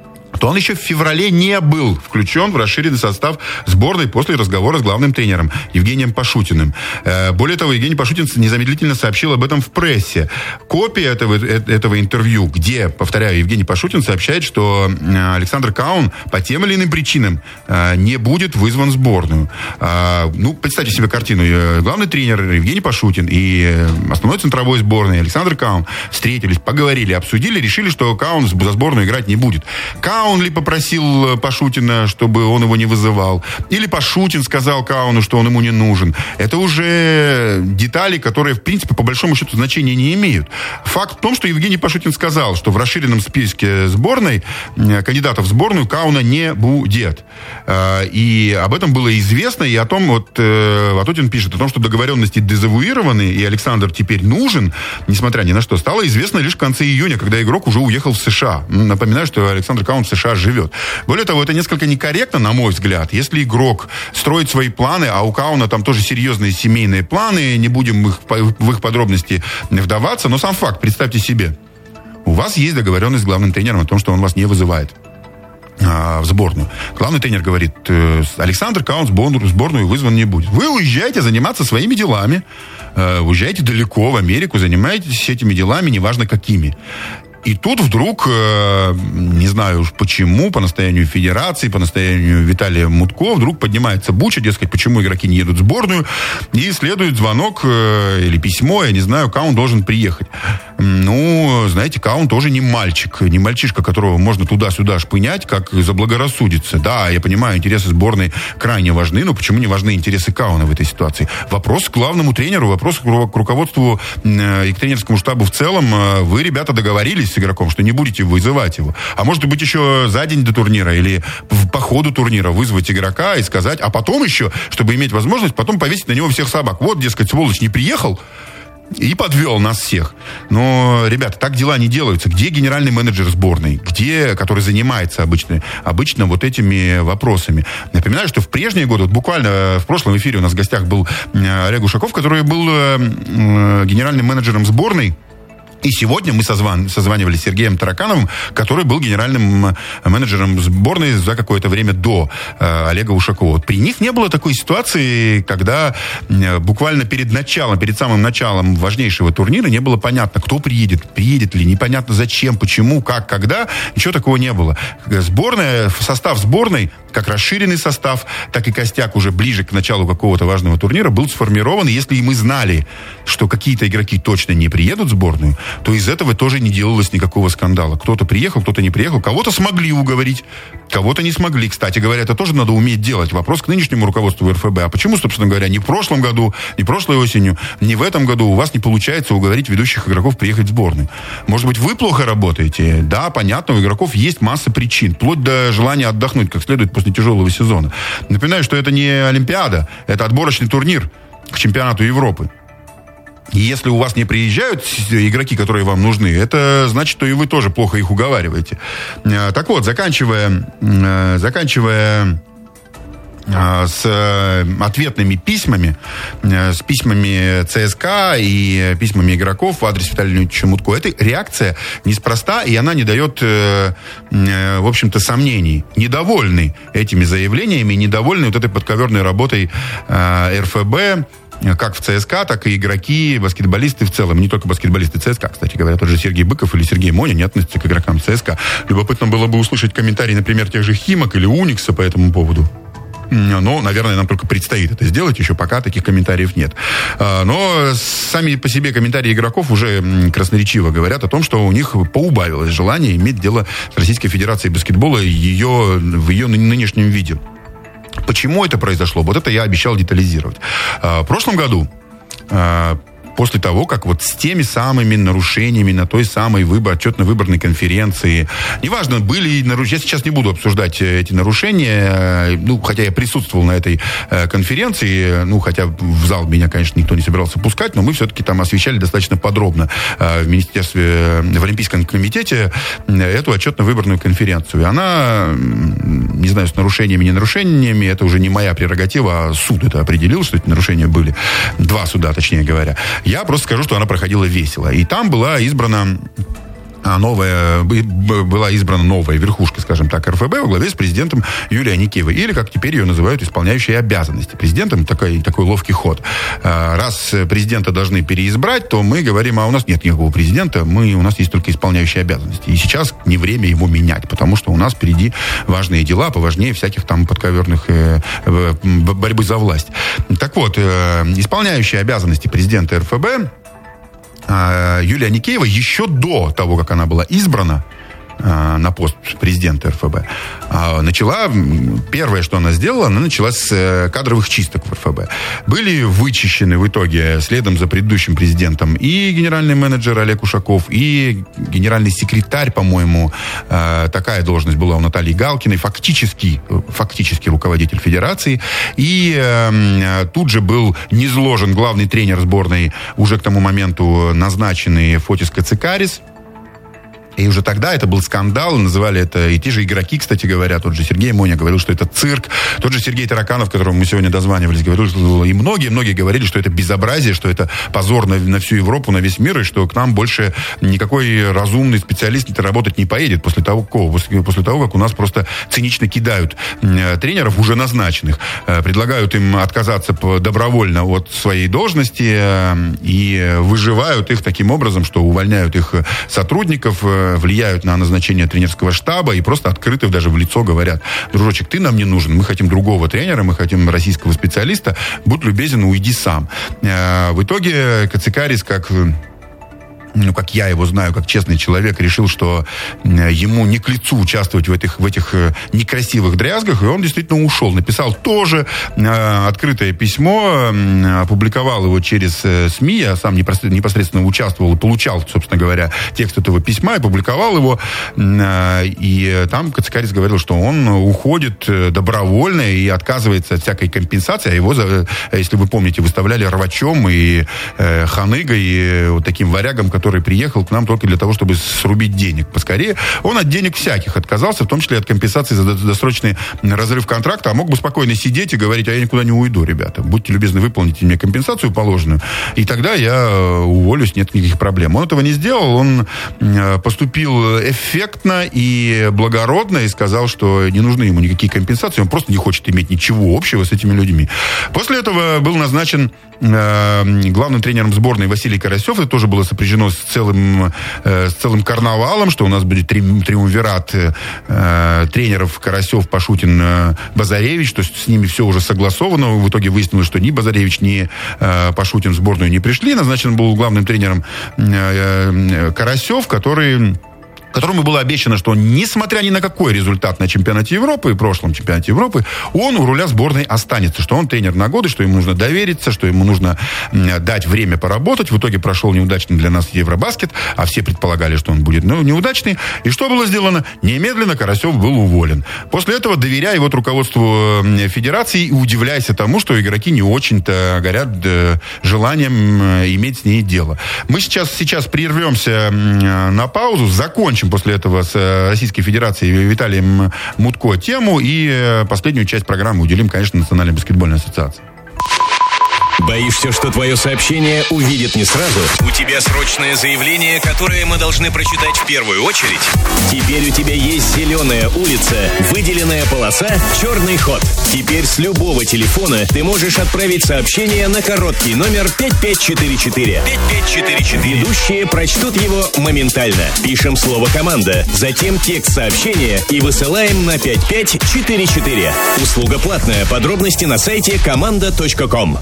что он еще в феврале не был включен в расширенный состав сборной после разговора с главным тренером Евгением Пашутиным. Более того, Евгений Пашутин незамедлительно сообщил об этом в прессе. Копия этого, этого интервью, где, повторяю, Евгений Пашутин сообщает, что Александр Каун по тем или иным причинам не будет вызван в сборную. Ну, представьте себе картину. Главный тренер Евгений Пашутин и основной центровой сборной Александр Каун встретились, поговорили, обсудили, решили, что Каун за сборную играть не будет. Каун ли попросил Пашутина, чтобы он его не вызывал? Или Пашутин сказал Кауну, что он ему не нужен? Это уже детали, которые, в принципе, по большому счету значения не имеют. Факт в том, что Евгений Пашутин сказал, что в расширенном списке сборной кандидатов в сборную Кауна не будет. И об этом было известно, и о том, вот Ватутин пишет, о том, что договоренности дезавуированы, и Александр теперь нужен, несмотря ни на что, стало известно лишь в конце июня, когда игрок уже уехал в США. Напоминаю, что Александр Каун в США живет. Более того, это несколько некорректно, на мой взгляд. Если игрок строит свои планы, а у Кауна там тоже серьезные семейные планы, не будем их, в их подробности вдаваться, но сам факт, представьте себе, у вас есть договоренность с главным тренером о том, что он вас не вызывает а, в сборную. Главный тренер говорит, Александр Каун в сборную вызван не будет. Вы уезжаете заниматься своими делами, э, уезжаете далеко в Америку, занимаетесь этими делами, неважно какими. И тут вдруг, э, не знаю уж почему, по настоянию Федерации, по настоянию Виталия Мутко, вдруг поднимается буча, дескать, почему игроки не едут в сборную, и следует звонок э, или письмо, я не знаю, Каун должен приехать. Ну, знаете, Каун тоже не мальчик, не мальчишка, которого можно туда-сюда шпынять, как заблагорассудится. Да, я понимаю, интересы сборной крайне важны, но почему не важны интересы Кауна в этой ситуации? Вопрос к главному тренеру, вопрос к руководству э, и к тренерскому штабу в целом. Вы, ребята, договорились с игроком, что не будете вызывать его. А может быть, еще за день до турнира или по ходу турнира вызвать игрока и сказать, а потом еще, чтобы иметь возможность, потом повесить на него всех собак. Вот, дескать, сволочь не приехал и подвел нас всех. Но, ребята, так дела не делаются. Где генеральный менеджер сборной? Где, который занимается обычно, обычно вот этими вопросами? Напоминаю, что в прежние годы, вот буквально в прошлом эфире у нас в гостях был Олег Ушаков, который был генеральным менеджером сборной. И сегодня мы созван, созванивались с Сергеем Таракановым, который был генеральным менеджером сборной за какое-то время до э, Олега Ушакова. При них не было такой ситуации, когда э, буквально перед началом, перед самым началом важнейшего турнира не было понятно, кто приедет, приедет ли, непонятно зачем, почему, как, когда. Ничего такого не было. Сборная, состав сборной, как расширенный состав, так и костяк уже ближе к началу какого-то важного турнира был сформирован. И если мы знали, что какие-то игроки точно не приедут в сборную, то из этого тоже не делалось никакого скандала. Кто-то приехал, кто-то не приехал. Кого-то смогли уговорить, кого-то не смогли. Кстати говоря, это тоже надо уметь делать. Вопрос к нынешнему руководству эр эф бэ. А почему, собственно говоря, ни в прошлом году, ни прошлой осенью, ни в этом году у вас не получается уговорить ведущих игроков приехать в сборную? Может быть, вы плохо работаете? Да, понятно, у игроков есть масса причин. Вплоть до желания отдохнуть как следует после тяжелого сезона. Напоминаю, что это не Олимпиада, это отборочный турнир к чемпионату Европы. И если у вас не приезжают игроки, которые вам нужны, это значит, что и вы тоже плохо их уговариваете. Так вот, заканчивая, заканчивая с ответными письмами, с письмами ЦСКА и письмами игроков в адрес Виталия Леонидовича Мутко. Эта реакция неспроста, и она не дает, в общем-то, сомнений. Недовольны этими заявлениями, недовольны вот этой подковерной работой эр эф бэ, как в ЦСКА, так и игроки, баскетболисты в целом. Не только баскетболисты ЦСКА, кстати говоря. Тот же Сергей Быков или Сергей Моня не относятся к игрокам ЦСКА. Любопытно было бы услышать комментарии, например, тех же Химок или Уникса по этому поводу. Но, наверное, нам только предстоит это сделать. Еще пока таких комментариев нет. Но сами по себе комментарии игроков уже красноречиво говорят о том, что у них поубавилось желание иметь дело с Российской Федерацией баскетбола ее, в ее нынешнем виде. Почему это произошло? Вот это я обещал детализировать. В прошлом году, после того, как вот с теми самыми нарушениями на той самой выбор, отчетно-выборной конференции, неважно, были нарушения, я сейчас не буду обсуждать эти нарушения, ну, хотя я присутствовал на этой э, конференции, ну, хотя в зал меня, конечно, никто не собирался пускать, но мы все-таки там освещали достаточно подробно э, в Министерстве, в Олимпийском комитете эту отчетно-выборную конференцию. И она, не знаю, с нарушениями, не нарушениями, это уже не моя прерогатива, а суд это определил, что эти нарушения были. Два суда, точнее говоря. Я просто скажу, что она проходила весело. И там была избрана новая, была избрана новая верхушка, скажем так, эр эф бэ во главе с президентом Юлией Аникеевой. Или, как теперь ее называют, исполняющей обязанности. Президентом такой, такой ловкий ход. Раз президента должны переизбрать, то мы говорим, а у нас нет никакого президента, мы, у нас есть только исполняющие обязанности. И сейчас не время его менять, потому что у нас впереди важные дела, поважнее всяких там подковерных э, борьбы за власть. Так вот, э, исполняющие обязанности президента эр эф бэ Юлия Аникеева еще до того, как она была избрана на пост президента эр эф бэ, начала, первое, что она сделала, она начала с кадровых чисток в эр эф бэ. Были вычищены в итоге, следом за предыдущим президентом, и генеральный менеджер Олег Ушаков, и генеральный секретарь, по-моему, такая должность была у Натальи Галкиной, фактически, фактически руководитель федерации. И тут же был низложен главный тренер сборной, уже к тому моменту назначенный Фотис Кацикарис. И уже тогда это был скандал, называли это, и те же игроки, кстати говоря, тот же Сергей Моня говорил, что это цирк, тот же Сергей Тараканов, которому мы сегодня дозванивались, говорил, что и многие-многие говорили, что это безобразие, что это позор на, на всю Европу, на весь мир, и что к нам больше никакой разумный специалист работать не поедет после того, после, после того, как у нас просто цинично кидают тренеров уже назначенных, предлагают им отказаться добровольно от своей должности и выживают их таким образом, что увольняют их сотрудников, влияют на назначение тренерского штаба и просто открыто даже в лицо говорят: дружочек, ты нам не нужен, мы хотим другого тренера, мы хотим российского специалиста, будь любезен, уйди сам. В итоге Кацикарис, как... ну, как я его знаю, как честный человек, решил, что ему не к лицу участвовать в этих, в этих некрасивых дрязгах, и он действительно ушел. Написал тоже э, открытое письмо, э, опубликовал его через э, СМИ, я сам непосредственно, непосредственно участвовал и получал, собственно говоря, текст этого письма, и публиковал его, э, и там Кацикарис говорил, что он уходит добровольно и отказывается от всякой компенсации, а его, если вы помните, выставляли рвачом и э, ханыгой, и вот таким варягом, который приехал к нам только для того, чтобы срубить денег поскорее. Он от денег всяких отказался, в том числе от компенсации за досрочный разрыв контракта, а мог бы спокойно сидеть и говорить: а я никуда не уйду, ребята. Будьте любезны, выполните мне компенсацию положенную, и тогда я уволюсь, нет никаких проблем. Он этого не сделал, он поступил эффектно и благородно и сказал, что не нужны ему никакие компенсации, он просто не хочет иметь ничего общего с этими людьми. После этого был назначен э, главным тренером сборной Василий Карасев, это тоже было сопряжено с целым, э, с целым карнавалом, что у нас будет три, триумвират э, тренеров Карасев, Пашутин, э, Базаревич, то есть с ними все уже согласовано. В итоге выяснилось, что ни Базаревич, ни э, Пашутин в сборную не пришли. Назначен был главным тренером э, э, Карасев, который... которому было обещано, что несмотря ни на какой результат на чемпионате Европы, прошлом чемпионате Европы, он у руля сборной останется, что он тренер на годы, что ему нужно довериться, что ему нужно дать время поработать. В итоге прошел неудачный для нас Евробаскет, а все предполагали, что он будет, ну, неудачный. И что было сделано? Немедленно Карасев был уволен. После этого, доверяя вот руководству федерации и удивляясь тому, что игроки не очень-то горят желанием иметь с ней дело. Мы сейчас, сейчас прервемся на паузу, закончим после этого с Российской Федерацией Виталием Мутко тему и последнюю часть программы уделим, конечно, Национальной баскетбольной ассоциации. Боишься, что твое сообщение увидят не сразу? У тебя срочное заявление, которое мы должны прочитать в первую очередь? Теперь у тебя есть зеленая улица, выделенная полоса, черный ход. Теперь с любого телефона ты можешь отправить сообщение на короткий номер пять пять четыре четыре. пять пять четыре четыре. Ведущие прочтут его моментально. Пишем слово «команда», затем текст сообщения и высылаем на пять пять четыре четыре. Услуга платная. Подробности на сайте команда точка ком.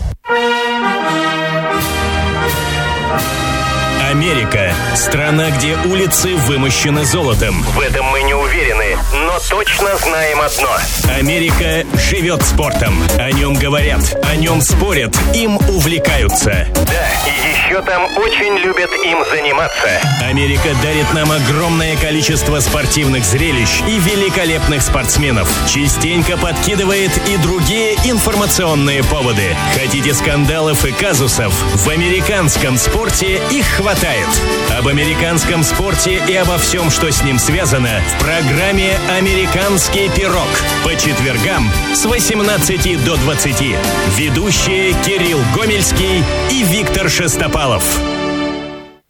Америка – страна, где улицы вымощены золотом. В этом мы не уверены, но точно знаем одно. Америка живет спортом. О нем говорят, о нем спорят, им увлекаются. Да, и еще там очень любят им заниматься. Америка дарит нам огромное количество спортивных зрелищ и великолепных спортсменов. Частенько подкидывает и другие информационные поводы. Хотите скандалов и казусов? В американском спорте их хватает. Об американском спорте и обо всем, что с ним связано, в программе «Американский пирог» по четвергам с восемнадцати до двадцати. Ведущие Кирилл Гомельский и Виктор Шестопалов.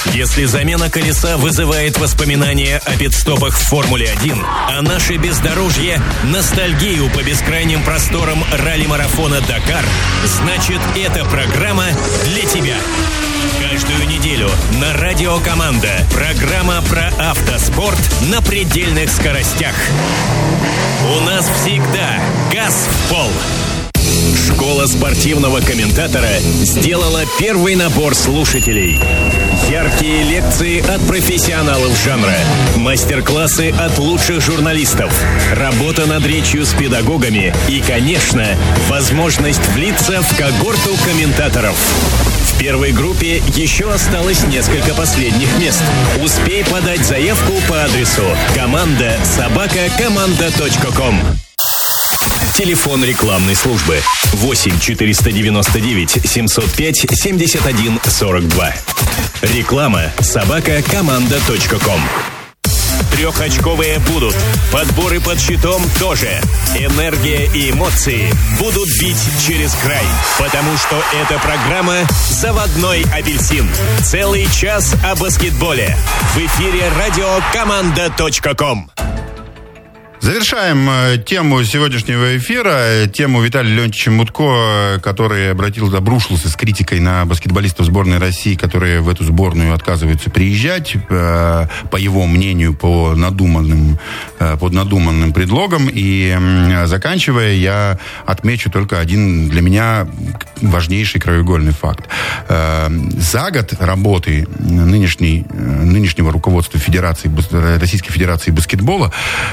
Если замена колеса вызывает воспоминания о пит-стопах в Формуле один, а наше бездорожье – ностальгию по бескрайним просторам ралли-марафона «Дакар», значит, эта программа для тебя. Каждую неделю на радио «Команда» программа про автоспорт на предельных скоростях. У нас всегда газ в пол. Школа спортивного комментатора сделала первый набор слушателей. Яркие лекции от профессионалов жанра, мастер-классы от лучших журналистов, работа над речью с педагогами и, конечно, возможность влиться в когорту комментаторов. В первой группе еще осталось несколько последних мест. Успей подать заявку по адресу команда собака команда точка ком. Телефон рекламной службы восемь четыреста девяносто девять семьсот пять семьдесят один сорок два. Реклама собака команда точка ком. Трехочковые будут. Подборы под щитом тоже. Энергия и эмоции будут бить через край. Потому что эта программа «Заводной апельсин». Целый час о баскетболе. В эфире радио команда точка ком. Завершаем тему сегодняшнего эфира, тему Виталия Леонтьевича Мутко, который обратил, обрушился с критикой на баскетболистов сборной России, которые в эту сборную отказываются приезжать, по его мнению, по надуманным, под надуманным предлогам. И заканчивая, я отмечу только один для меня важнейший краеугольный факт. За год работы нынешней, нынешнего руководства Федерации, Российской Федерации баскетбола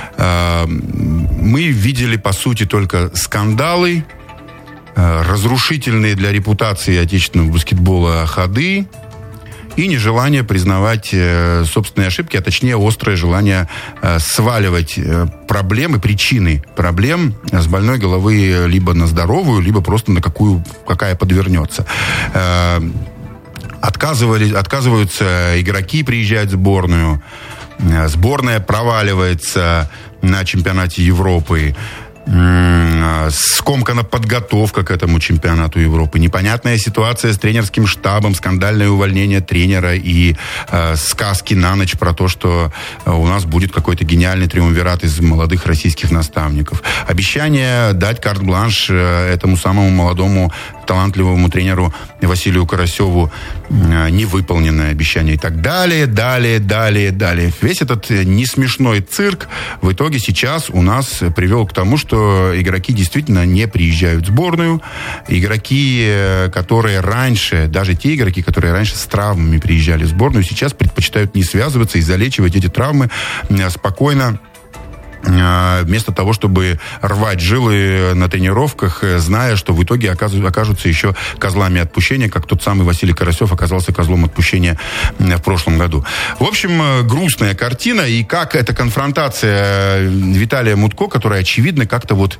мы видели, по сути, только скандалы, разрушительные для репутации отечественного баскетбола ходы и нежелание признавать собственные ошибки, а точнее острое желание сваливать проблемы, причины проблем с больной головы либо на здоровую, либо просто на какую, какая подвернется. Отказывали, отказываются игроки приезжать в сборную. Сборная проваливается на чемпионате Европы. Скомкана подготовка к этому чемпионату Европы. Непонятная ситуация с тренерским штабом, скандальное увольнение тренера и э, сказки на ночь про то, что э, у нас будет какой-то гениальный триумвират из молодых российских наставников. Обещание дать карт-бланш э, этому самому молодому талантливому тренеру Василию Карасеву, э, невыполненное обещание и так далее, далее, далее, далее. Весь этот несмешной цирк в итоге сейчас у нас привел к тому, что игроки действительно не приезжают в сборную. Игроки, которые раньше, даже те игроки, которые раньше с травмами приезжали в сборную, сейчас предпочитают не связываться и залечивать эти травмы спокойно, вместо того, чтобы рвать жилы на тренировках, зная, что в итоге окажутся еще козлами отпущения, как тот самый Василий Карасев оказался козлом отпущения в прошлом году. В общем, грустная картина, и как эта конфронтация Виталия Мутко, которая, очевидно, как-то вот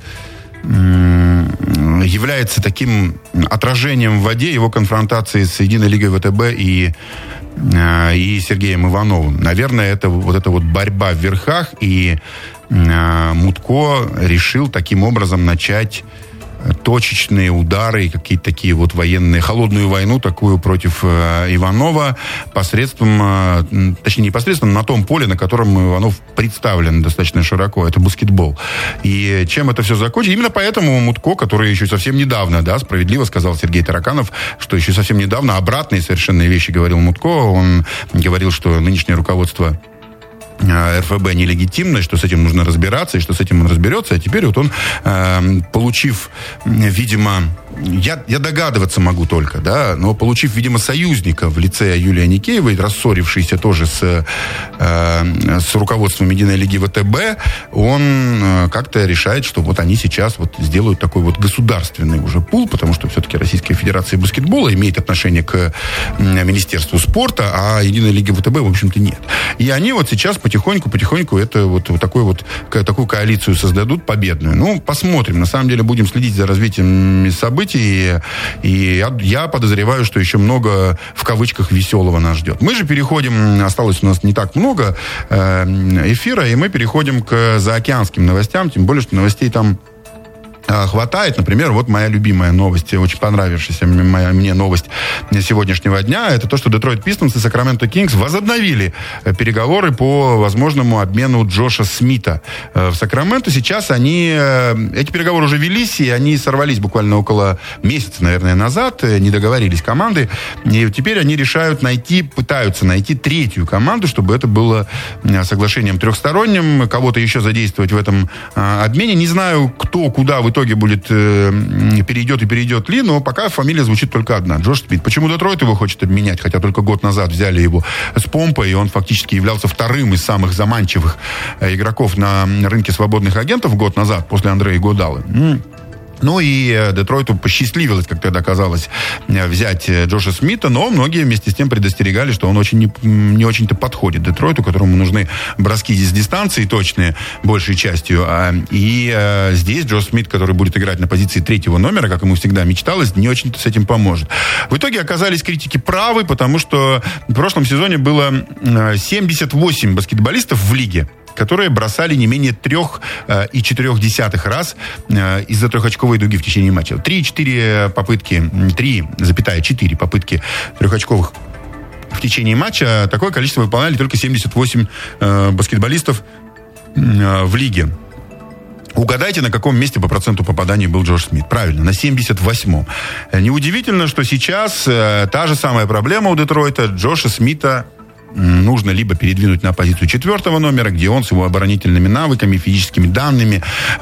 является таким отражением в воде его конфронтации с Единой Лигой ВТБ и и Сергеем Ивановым. Наверное, это вот эта вот борьба в верхах, и э, Мутко решил таким образом начать точечные удары, какие-то такие вот военные, холодную войну такую против э, Иванова посредством, э, точнее, не посредством, на том поле, на котором Иванов представлен достаточно широко. Это баскетбол. И чем это все закончится? Именно поэтому Мутко, который еще совсем недавно, да, справедливо сказал Сергей Тараканов, что еще совсем недавно обратные совершенно вещи говорил Мутко. Он говорил, что нынешнее руководство эр эф бэ нелегитимно, что с этим нужно разбираться, и что с этим он разберется. А теперь вот он, э, получив, видимо, я, я догадываться могу только, да, но получив, видимо, союзника в лице Юлии Аникеевой, рассорившейся тоже с, э, с руководством Единой Лиги ВТБ, он э, как-то решает, что вот они сейчас вот сделают такой вот государственный уже пул, потому что все-таки Российская Федерация баскетбола имеет отношение к Министерству спорта, а Единой Лиги ВТБ, в общем-то, нет. И они вот сейчас потихоньку-потихоньку это вот, вот такой вот, такую коалицию создадут победную. Ну, посмотрим. На самом деле будем следить за развитием событий. И, и я, я подозреваю, что еще много, в кавычках, веселого нас ждет. Мы же переходим, осталось у нас не так много э, эфира, и мы переходим к заокеанским новостям, тем более, что новостей там хватает. Например, вот моя любимая новость, очень понравившаяся моя, мне новость сегодняшнего дня, это то, что Детройт Пистонс и Сакраменто Кингс возобновили переговоры по возможному обмену Джоша Смита в Сакраменто. Сейчас они, эти переговоры уже велись, и они сорвались буквально около месяца, наверное, назад, не договорились команды, и теперь они решают найти, пытаются найти третью команду, чтобы это было соглашением трехсторонним, кого-то еще задействовать в этом обмене. Не знаю, кто, куда в итоге будет, э, перейдет и перейдет ли, но пока фамилия звучит только одна. Джош Смит. Почему Детройт его хочет обменять? Хотя только год назад взяли его с помпой, и он фактически являлся вторым из самых заманчивых э, игроков на рынке свободных агентов год назад, после Андрея Iguodалы. Ну и Детройту посчастливилось, как тогда казалось, взять Джоша Смита, но многие вместе с тем предостерегали, что он очень не, не очень-то подходит Детройту, которому нужны броски с дистанции точные, большей частью. И здесь Джош Смит, который будет играть на позиции третьего номера, как ему всегда мечталось, не очень-то с этим поможет. В итоге оказались критики правы, потому что в прошлом сезоне было семьдесят восемь баскетболистов в лиге, которые бросали не менее трех и четырех десятых раз э, из-за трехочковой дуги в течение матча. три и четыре попытки, три и четыре попытки трехочковых в течение матча. Такое количество выполняли только семьдесят восемь э, баскетболистов э, в лиге. Угадайте, на каком месте по проценту попаданий был Джош Смит. Правильно, на семьдесят восьмом. Неудивительно, что сейчас э, та же самая проблема у Детройта. Джоша Смита нужно либо передвинуть на позицию четвертого номера, где он с его оборонительными навыками, физическими данными,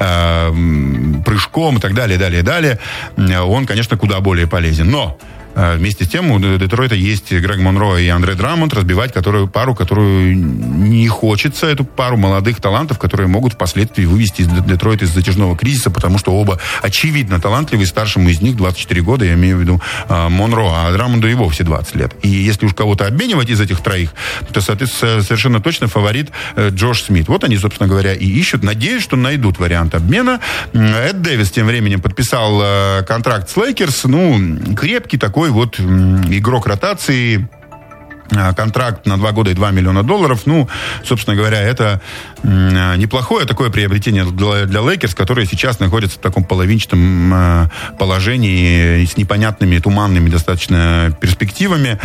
э, прыжком и так далее, далее, далее, он, конечно, куда более полезен. Но вместе с тем у Детройта есть Грег Монро и Андре Драмонд, разбивать которую пару, которую не хочется, эту пару молодых талантов, которые могут впоследствии вывести Детройт из затяжного кризиса, потому что оба очевидно талантливые, старшему из них двадцать четыре года, я имею в виду Монро, а Драмонду и вовсе двадцать лет. И если уж кого-то обменивать из этих троих, то, соответственно, совершенно точно фаворит Джош Смит. Вот они, собственно говоря, и ищут. Надеюсь, что найдут вариант обмена. Эд Дэвис тем временем подписал контракт с Лейкерс. Ну, крепкий такой вот игрок ротации, контракт на два года и два миллиона долларов. Ну, собственно говоря, это неплохое такое приобретение для, для Лейкерс, которые сейчас находятся в таком половинчатом положении с непонятными, туманными достаточно перспективами.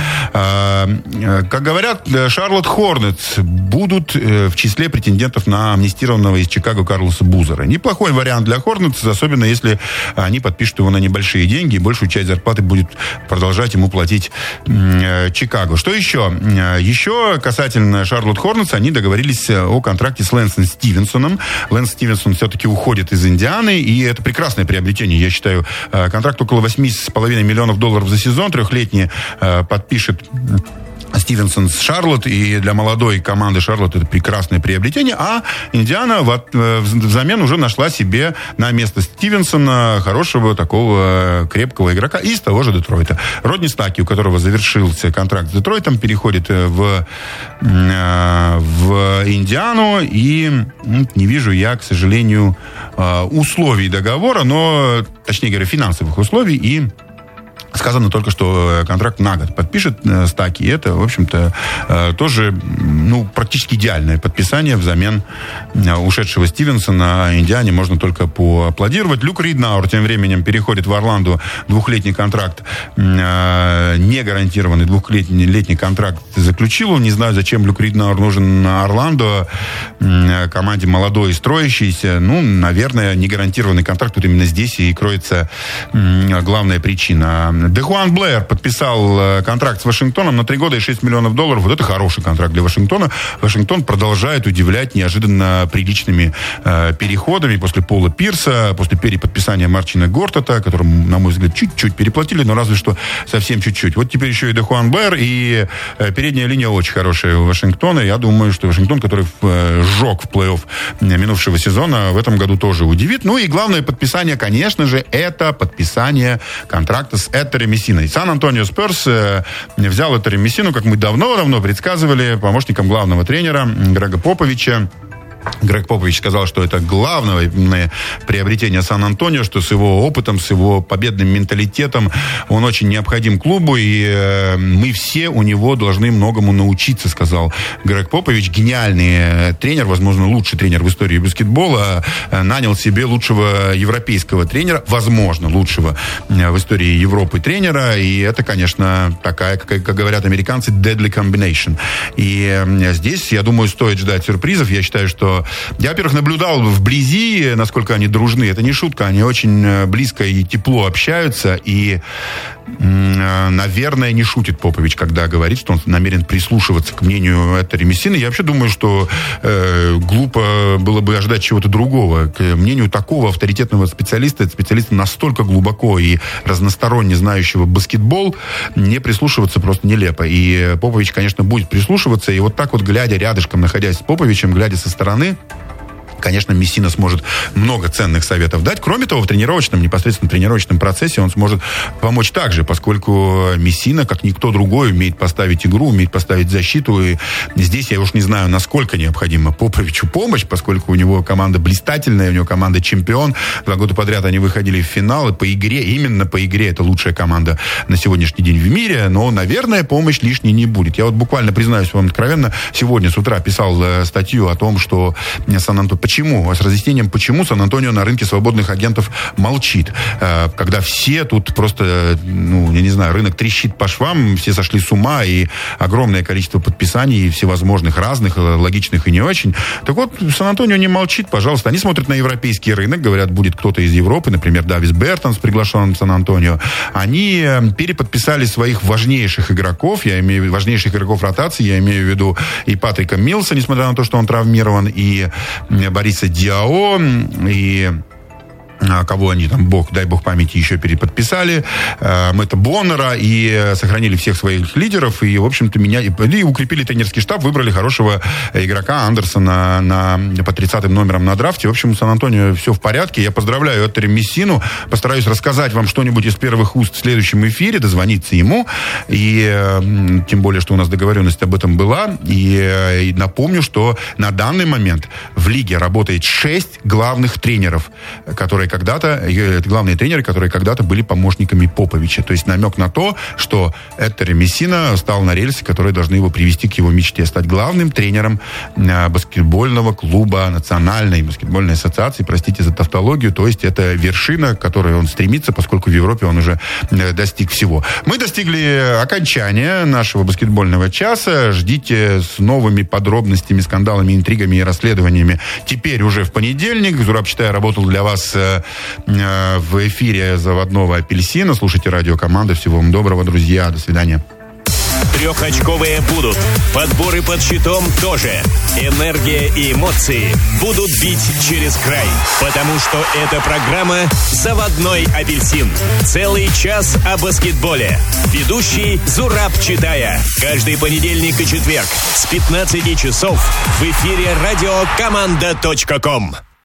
Как говорят, Шарлотт Хорнетс будут в числе претендентов на амнистированного из Чикаго Карлоса Бузера. Неплохой вариант для Хорнетс, особенно если они подпишут его на небольшие деньги, и большую часть зарплаты будет продолжать ему платить Чикаго. Что еще? Еще, еще касательно Шарлотт Хорнетс, они договорились о контракте с Лэнсом Стивенсоном. Лэнс Стивенсон все-таки уходит из Индианы, и это прекрасное приобретение, я считаю. Контракт около восемь с половиной миллионов долларов за сезон, трехлетний, подпишет Стивенсон с Шарлотт, и для молодой команды Шарлотт это прекрасное приобретение, а Индиана в, взамен уже нашла себе на место Стивенсона хорошего такого крепкого игрока из того же Детройта. Родни Стаки, у которого завершился контракт с Детройтом, переходит в, в Индиану, и не вижу я, к сожалению, условий договора, но, точнее говоря, финансовых условий, и сказано только, что контракт на год подпишет Стаки. И это, в общем-то, тоже, ну, практически идеальное подписание взамен ушедшего Стивенсона. Индиане можно только поаплодировать. Люк Риднауэр тем временем переходит в Орландо. Двухлетний контракт, не гарантированный двухлетний летний контракт заключил. Не знаю, зачем Люк Риднауэр нужен на Орландо. Команде молодой и строящейся. Ну, наверное, не гарантированный контракт. Вот именно здесь и кроется главная причина. Дехуан Блэр подписал контракт с Вашингтоном на три года и шесть миллионов долларов. Вот это хороший контракт для Вашингтона. Вашингтон продолжает удивлять неожиданно приличными э, переходами после Пола Пирса, после переподписания Марчина Гортата, которому, на мой взгляд, чуть-чуть переплатили, но разве что совсем чуть-чуть. Вот теперь еще и Дехуан Блэр, и э, передняя линия очень хорошая у Вашингтона. Я думаю, что Вашингтон, который э, сжег в плей-офф минувшего сезона, в этом году тоже удивит. Ну и главное подписание, конечно же, это подписание контракта с Этери Мессиной. Сан-Антонио Спёрс э, взял Этери Мессину, как мы давно-давно предсказывали, помощником главного тренера Грега Поповича. Грег Попович сказал, что это главное приобретение Сан-Антонио, что с его опытом, с его победным менталитетом он очень необходим клубу, и мы все у него должны многому научиться, сказал Грег Попович. Гениальный тренер, возможно, лучший тренер в истории баскетбола, нанял себе лучшего европейского тренера, возможно, лучшего в истории Европы тренера, и это, конечно, такая, как, как говорят американцы, deadly combination. И здесь, я думаю, стоит ждать сюрпризов. Я считаю, что я, во-первых, наблюдал вблизи, насколько они дружны. Это не шутка, они очень близко и тепло общаются. И, наверное, не шутит Попович, когда говорит, что он намерен прислушиваться к мнению Ettore Messины. Я вообще думаю, что э, глупо было бы ожидать чего-то другого. К мнению такого авторитетного специалиста, специалиста настолько глубоко и разносторонне знающего баскетбол, не прислушиваться просто нелепо. И Попович, конечно, будет прислушиваться. И вот так вот, глядя рядышком, находясь с Поповичем, глядя со стороны, конечно, Мессина сможет много ценных советов дать. Кроме того, в тренировочном, непосредственно тренировочном процессе он сможет помочь также, поскольку Мессина, как никто другой, умеет поставить игру, умеет поставить защиту. И здесь я уж не знаю, насколько необходима Поповичу помощь, поскольку у него команда блистательная, у него команда чемпион. Два года подряд они выходили в финал, и по игре, именно по игре, это лучшая команда на сегодняшний день в мире. Но, наверное, помощь лишней не будет. Я вот буквально, признаюсь вам откровенно, сегодня с утра писал статью о том, что Сан-Антонио... Почему? С разъяснением, почему Сан-Антонио на рынке свободных агентов молчит. Когда все тут просто, ну, я не знаю, рынок трещит по швам, все сошли с ума, и огромное количество подписаний всевозможных, разных, логичных и не очень. Так вот, Сан-Антонио не молчит, пожалуйста. Они смотрят на европейский рынок, говорят, будет кто-то из Европы, например, Давис Бертонс приглашен в Сан-Антонио. Они переподписали своих важнейших игроков, я имею важнейших игроков ротации, я имею в виду и Патрика Милса, несмотря на то, что он травмирован, и Бориса Диао, и кого они там, бог, дай бог памяти, еще переподписали, э, Мэтта Боннера, и сохранили всех своих лидеров, и, в общем-то, меня, и укрепили тренерский штаб, выбрали хорошего игрока Андерсона на, по тридцатым номерам на драфте. В общем, у Сан-Антонио все в порядке. Я поздравляю Ettore Messину, постараюсь рассказать вам что-нибудь из первых уст в следующем эфире, дозвониться ему, и э, тем более, что у нас договоренность об этом была, и, э, и напомню, что на данный момент в лиге работает шесть главных тренеров, которые когда-то, главные тренеры, которые когда-то были помощниками Поповича. То есть намек на то, что Ettore Messina стал на рельсы, которые должны его привести к его мечте, стать главным тренером баскетбольного клуба Национальной баскетбольной ассоциации, простите за тавтологию, то есть это вершина, к которой он стремится, поскольку в Европе он уже достиг всего. Мы достигли окончания нашего баскетбольного часа. Ждите с новыми подробностями, скандалами, интригами и расследованиями теперь уже в понедельник. Зураб Читай работал для вас в эфире заводного апельсина. Слушайте радио «Команда». Всего вам доброго, друзья. До свидания. Трехочковые будут. Подборы под щитом тоже. Энергия и эмоции будут бить через край. Потому что эта программа «Заводной апельсин». Целый час о баскетболе. Ведущий Зураб Читая. Каждый понедельник и четверг с пятнадцати часов в эфире радио команда точка ком.